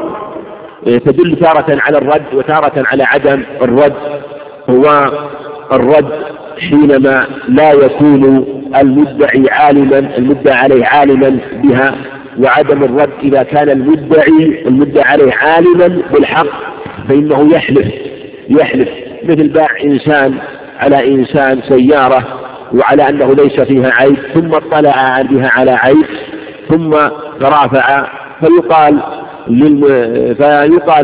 تدل تارة على الرد وتارة على عدم الرد. هو الرد حينما لا يكون المدعي عالما المدعى عليه عالما بها، وعدم الرد إذا كان المدعي المدعى عليه عالما بالحق فإنه يحلف يحلف مثل باع إنسان على إنسان سيارة وعلى أنه ليس فيها عيب، ثم اطلع بها على عيب ثم رافع، فيقال للم... فيقال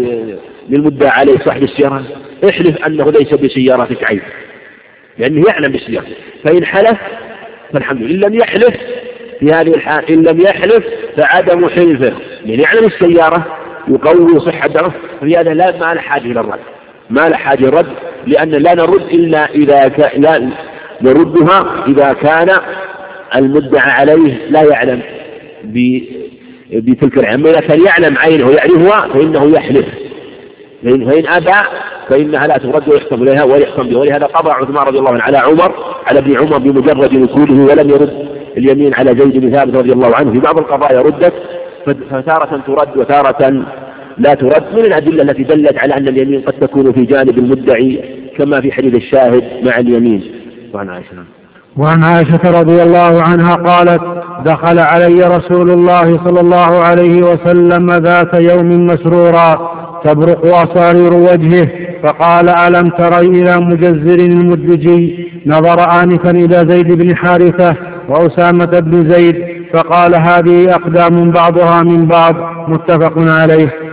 للمدعى عليه صاحب السيارة احلف أنه ليس بسيارتك عيب، لأنه يعلم بالسيارة. فإن حلف فالحمد لله. إن لم يحلف في هذه الحال، إن لم يحلف فعدم حلفه يعني يعلم السيارة يقوي صحة دعوه، في هذا لا ما له حاجة إلى الرد ما له حاجة الرد لأن لا نرد إلا إذا ك... لا نردها إذا كان المدعى عليه لا يعلم ب... بتلك العلم. إذا كان يعلم عينه ويعرفها فإنه يحلف، فإن أبى فإنها لا ترد ويحكم إليها ويحكم بها. ولهذا قضى عثمان رضي الله عنه على عمر على ابن عمر بمجرد نكوله ولم يرد اليمين على زيد بن ثابت رضي الله عنه. في بعض القضايا ردت فتارة ترد وتارة لا ترد، من الأدلة التي دلت على أن اليمين قد تكون في جانب المدعي كما في حديث الشاهد مع اليمين. وعن عائشة وعن عائشة رضي الله عنها قالت دخل علي رسول الله صلى الله عليه وسلم ذات يوم مسرورا تبرق أصارير وجهه فقال ألم تري إلى مجزر المدلجي؟ نظر آنفا إلى زيد بن حارثة وأسامة بن زيد فقال هذه أقدام بعضها من بعض متفق عليه.